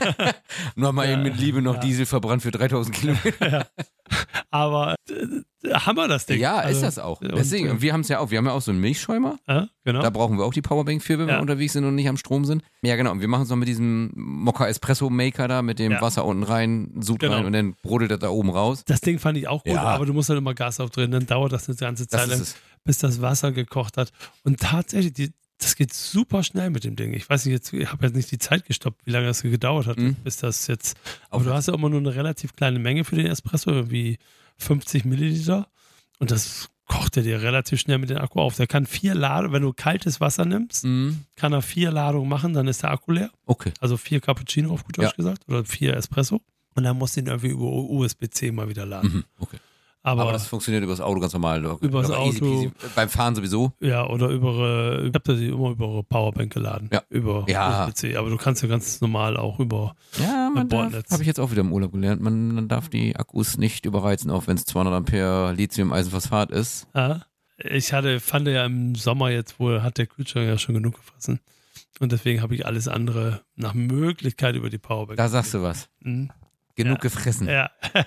Nur mal ja, eben mit Liebe noch ja. Diesel verbrannt für dreitausend Kilometer. Ja. Aber äh, Hammer das Ding. Ja, also, ist das auch. Deswegen, und, wir haben es ja auch. Wir haben ja auch so einen Milchschäumer. Ja, genau. Da brauchen wir auch die Powerbank für, wenn ja. wir unterwegs sind und nicht am Strom sind. Ja, genau. Und wir machen es noch mit diesem Mokka Espresso Maker da, mit dem ja. Wasser unten rein, Sud genau. rein und dann brodelt das da oben raus. Das Ding fand ich auch gut, ja. aber du musst dann immer Gas aufdrehen, dann dauert das eine ganze Zeit lang, bis das Wasser gekocht hat. Und tatsächlich, die, das geht super schnell mit dem Ding. Ich weiß nicht, jetzt, ich habe jetzt nicht die Zeit gestoppt, wie lange das gedauert hat, mhm. bis das jetzt. Aber okay. du hast ja immer nur eine relativ kleine Menge für den Espresso, irgendwie fünfzig Milliliter. Und das kocht er dir relativ schnell mit dem Akku auf. Der kann vier Ladungen, wenn du kaltes Wasser nimmst, mhm. kann er vier Ladungen machen, dann ist der Akku leer. Okay. Also vier Cappuccino auf gut Deutsch ja. gesagt oder vier Espresso. Und dann musst du ihn irgendwie über U S B C mal wieder laden. Mhm. Okay. Aber, Aber das funktioniert über das Auto ganz normal. Über das Auto. Easy, easy. Beim Fahren sowieso. Ja, oder über, ich habe das immer über Powerbank geladen. Ja. Über ja. U S B C. Aber du kannst ja ganz normal auch über ja, man Bordnetz. Habe ich jetzt auch wieder im Urlaub gelernt. Man, man darf die Akkus nicht überreizen, auch wenn es zweihundert Ampere Lithium-Eisenphosphat ist. Ja. Ich hatte, fand ja im Sommer jetzt, wo hat der Kühlschrank ja schon genug gefressen. Und deswegen habe ich alles andere nach Möglichkeit über die Powerbank. Da sagst du was. Mhm. Genug ja. gefressen. Ja.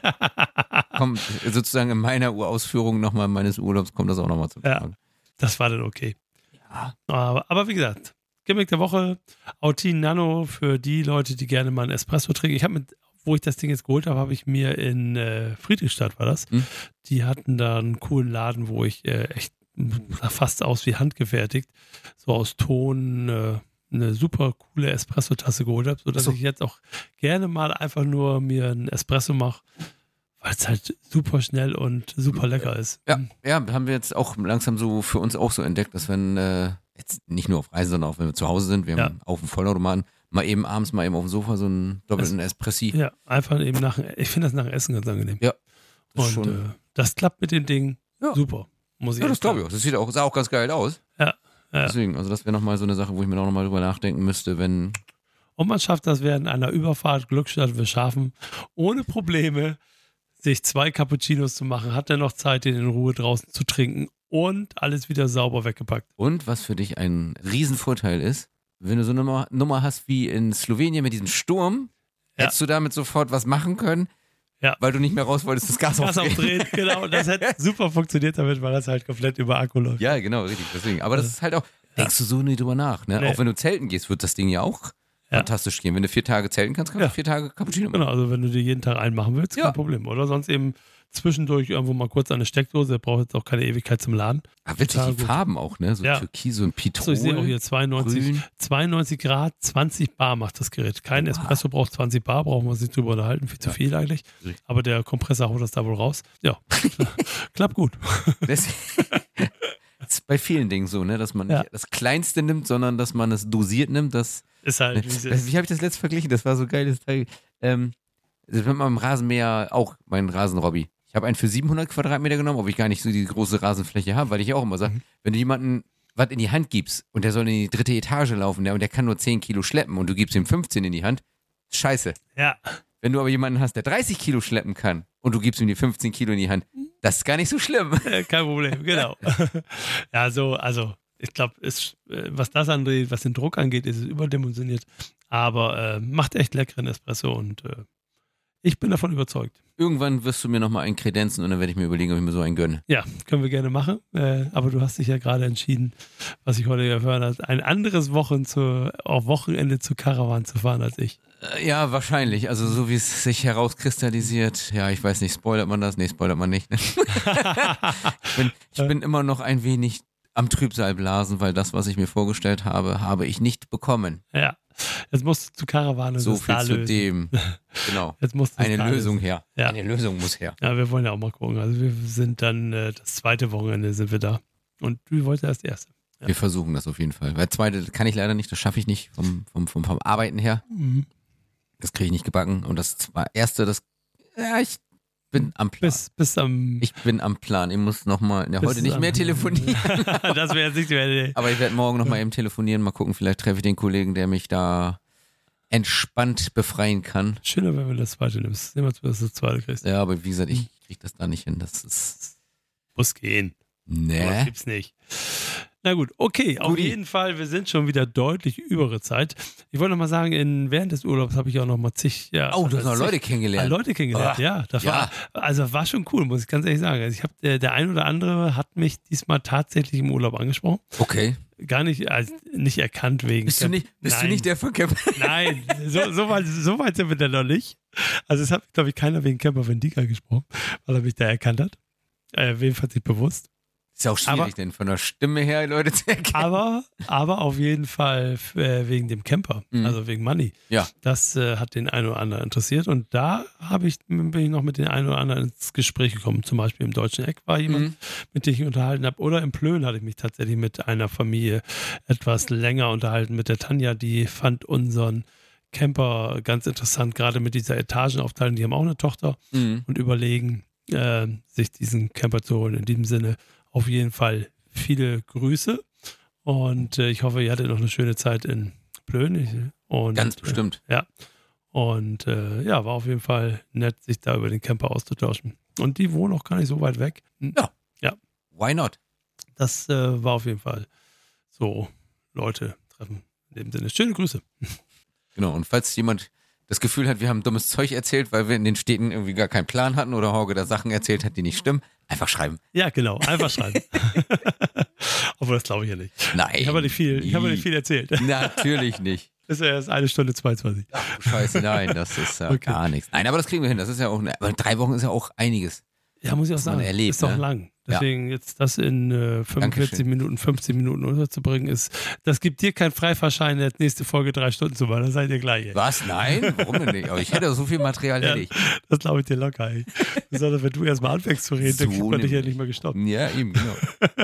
Kommt sozusagen in meiner Urausführung nochmal meines Urlaubs kommt das auch nochmal zu tragen. Ja, das war dann okay. Ja. Aber, aber wie gesagt, Gimmick der Woche, Autin Nano für die Leute, die gerne mal einen Espresso trinken. Ich habe mit, wo ich das Ding jetzt geholt habe, habe ich mir in äh, Friedrichstadt war das. Hm? Die hatten da einen coolen Laden, wo ich äh, echt sah fast aus wie handgefertigt, so aus Ton, äh, eine super coole Espresso-Tasse geholt habe, sodass so. ich jetzt auch gerne mal einfach nur mir einen Espresso mache, weil es halt super schnell und super lecker ist. Ja, ja, haben wir jetzt auch langsam so für uns auch so entdeckt, dass wenn, äh, jetzt nicht nur auf Reisen, sondern auch wenn wir zu Hause sind, wir ja. haben auf dem Vollautomaten, mal eben abends mal eben auf dem Sofa so einen doppelten es, Espressi. Ja, einfach eben nach, ich finde das nach dem Essen ganz angenehm. Ja. Das und schon. Äh, das klappt mit dem Ding ja. super, muss ich Ja, das glaube ich auch. Das sieht auch, sah auch ganz geil aus. Ja. Ja. Deswegen, also das wäre nochmal so eine Sache, wo ich mir auch nochmal drüber nachdenken müsste, wenn... Und man schafft das während einer Überfahrt, Glückstadt, wir schaffen, ohne Probleme, sich zwei Cappuccinos zu machen, hat er noch Zeit, den in Ruhe draußen zu trinken und alles wieder sauber weggepackt. Und was für dich ein Riesenvorteil ist, wenn du so eine Nummer, Nummer hast wie in Slowenien mit diesem Sturm, ja. hättest du damit sofort was machen können. Ja. weil du nicht mehr raus wolltest, das Gas, Gas aufdrehen. aufdrehen, genau. Das hätte super funktioniert damit, weil das halt komplett über Akku läuft. Ja, genau, richtig. Deswegen. Aber das ist halt auch, denkst du so nie drüber nach. Ne? Nee. Auch wenn du zelten gehst, wird das Ding ja auch Ja. fantastisch gehen. Wenn du vier Tage zelten kannst, kannst Ja. du vier Tage Cappuccino machen. Genau, also wenn du dir jeden Tag einen machen willst, kein Ja. Problem. Oder sonst eben zwischendurch irgendwo mal kurz an eine Steckdose, der braucht jetzt auch keine Ewigkeit zum Laden. Ah, witzig, Total die gut. Farben auch, ne? So Ja. Türkise und So, Petrol. ich sehe auch hier zweiundneunzig, Grün. zweiundneunzig Grad, zwanzig Bar macht das Gerät. Kein Espresso braucht zwanzig Bar, brauchen wir uns nicht drüber unterhalten, viel zu viel eigentlich. Richtig. Aber der Kompressor haut das da wohl raus. Ja, klappt gut. Das das ist bei vielen Dingen so, ne? Dass man Ja. nicht das Kleinste nimmt, sondern dass man es dosiert nimmt. Das, Ist halt, wie es ist. wie habe ich das letzte verglichen? Das war so geiles Teil. Ähm, das ist mit meinem Rasenmäher auch mein Rasenrobby. Ich habe einen für siebenhundert Quadratmeter genommen, ob ich gar nicht so die große Rasenfläche habe, weil ich auch immer sage, Mhm. wenn du jemanden was in die Hand gibst und der soll in die dritte Etage laufen, der, und der kann nur zehn Kilo schleppen und du gibst ihm fünfzehn in die Hand, scheiße. Ja, Wenn du aber jemanden hast, der dreißig Kilo schleppen kann und du gibst ihm die fünfzehn Kilo in die Hand, das ist gar nicht so schlimm. äh, kein Problem, genau. Ja, so, also, ich glaube, was das angeht, was den Druck angeht, ist es überdimensioniert. Aber äh, macht echt leckeren Espresso und äh, ich bin davon überzeugt. Irgendwann wirst du mir nochmal einen kredenzen und dann werde ich mir überlegen, ob ich mir so einen gönne. Ja, können wir gerne machen. Äh, aber du hast dich ja gerade entschieden, was ich heute erfahren habe, ein anderes Wochen zu, auf Wochenende zu Caravan zu fahren als ich. Äh, Ja, wahrscheinlich. Also so wie es sich herauskristallisiert. Ja, ich weiß nicht, spoilert man das? Nee, spoilert man nicht. Ne? ich, bin, ich bin immer noch ein wenig am Trübsalblasen, weil das, was ich mir vorgestellt habe, habe ich nicht bekommen. Ja, jetzt musst du zu Caravan und So das viel da zu lösen. dem. Genau. Jetzt musst du das Eine da Lösung lösen. her. Ja. Eine Lösung muss her. Ja, wir wollen ja auch mal gucken. Also wir sind dann, äh, das zweite Wochenende sind wir da. Und du wolltest erst erste. Ja. Wir versuchen das auf jeden Fall. Weil zweite kann ich leider nicht, das schaffe ich nicht vom, vom, vom, vom Arbeiten her. Mhm. Das kriege ich nicht gebacken. Und das war erste, das, ja, ich bin am Plan. Bis, bis am... Ich bin am Plan. Ich muss nochmal, ja, bis heute nicht am- mehr telefonieren. Das wäre jetzt nicht mehr... Nee. Aber ich werde morgen nochmal eben telefonieren, mal gucken, vielleicht treffe ich den Kollegen, der mich da entspannt befreien kann. Schöner, wenn wir das zweite nimmst. Nehmen wir dass du das zweite kriegst. Ja, aber wie gesagt, ich kriege das da nicht hin. Das ist, Muss gehen. Aber das ne? gibt's nicht. Na gut, okay, auf Guti. jeden Fall, wir sind schon wieder deutlich über ihre Zeit. Ich wollte noch mal sagen, in, während des Urlaubs habe ich auch noch mal zig, ja, Oh, du hast noch zig- Leute Ah, kennengelernt. Leute kennengelernt, Ah, ja. Das ja. War, also war schon cool, muss ich ganz ehrlich sagen. Also ich habe der, der ein oder andere hat mich diesmal tatsächlich im Urlaub angesprochen. Okay. Gar nicht, also nicht erkannt wegen. Bist du nicht, bist Nein. du nicht der von Camper? Nein, so, so, weit, so weit sind wir dann noch nicht. Also es hat, glaube ich, keiner wegen Camper Vendica gesprochen, weil er mich da erkannt hat. Äh, jedenfalls nicht bewusst. Ist ja auch schwierig, Aber- denn von der Stimme her Leute zu erkennen. Aber, aber auf jeden Fall f- äh, wegen dem Camper, Mhm. also wegen Money. Ja. Das äh, hat den einen oder anderen interessiert und da habe ich, bin ich noch mit den einen oder anderen ins Gespräch gekommen. Zum Beispiel im Deutschen Eck war jemand, Mhm. mit dem ich unterhalten habe. Oder im Plön hatte ich mich tatsächlich mit einer Familie etwas länger unterhalten, mit der Tanja. Die fand unseren Camper ganz interessant, gerade mit dieser Etagenaufteilung. Die haben auch eine Tochter Mhm. und überlegen, äh, sich diesen Camper zu holen. In diesem Sinne auf jeden Fall viele Grüße und äh, ich hoffe, ihr hattet noch eine schöne Zeit in Plön. Ich- Und, Ganz bestimmt. Äh, ja. Und äh, ja, war auf jeden Fall nett, sich da über den Camper auszutauschen. Und die wohnen auch gar nicht so weit weg. Why not? Das äh, war auf jeden Fall so Leute treffen. In dem Sinne, schöne Grüße. Genau. Und falls jemand das Gefühl hat, wir haben dummes Zeug erzählt, weil wir in den Städten irgendwie gar keinen Plan hatten oder Horge da Sachen erzählt hat, die nicht stimmen, einfach schreiben. Ja, genau, einfach schreiben. Obwohl, das glaube ich ja nicht. Nein. Ich habe ja nicht viel, ich habe ja nicht viel erzählt. Natürlich nicht. Das ist ja erst eine Stunde zweiundzwanzig. Ach, Scheiße, nein, das ist ja Okay. gar nichts. Nein, aber das kriegen wir hin. Das ist ja auch, aber drei Wochen ist ja auch einiges. Ja, muss ich auch Was man sagen. erlebt, ist doch ne? lang. Deswegen jetzt das in äh, fünfundvierzig Dankeschön. Minuten, fünfzig Minuten unterzubringen, ist, das gibt dir keinen Freifahrschein, jetzt nächste Folge drei Stunden zu machen. Das seid ihr gleich. Ey. Was? Nein? Warum denn nicht? Aber ich hätte so viel Material, Ja, hätte ich. das glaube ich dir locker. Ey. Besonders wenn du erstmal anfängst zu reden, dann So kriegt man dich ja nämlich. nicht mehr gestoppt. Ja, eben, genau.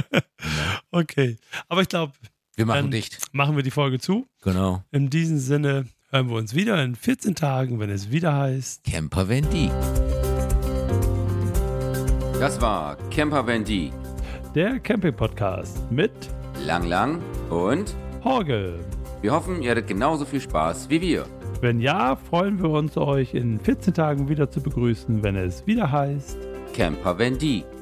Okay. Aber ich glaube, Wir machen Dann- dicht. machen wir die Folge zu. Genau. In diesem Sinne hören wir uns wieder in vierzehn Tagen, wenn es wieder heißt. Camper Van Dyk. Das war Camper Van Dyk. Der Camping-Podcast mit Lang, lang und Horge. wir hoffen, ihr hattet genauso viel Spaß wie wir. Wenn ja, freuen wir uns, euch in vierzehn Tagen wieder zu begrüßen, wenn es wieder heißt. Camper Van Dyk.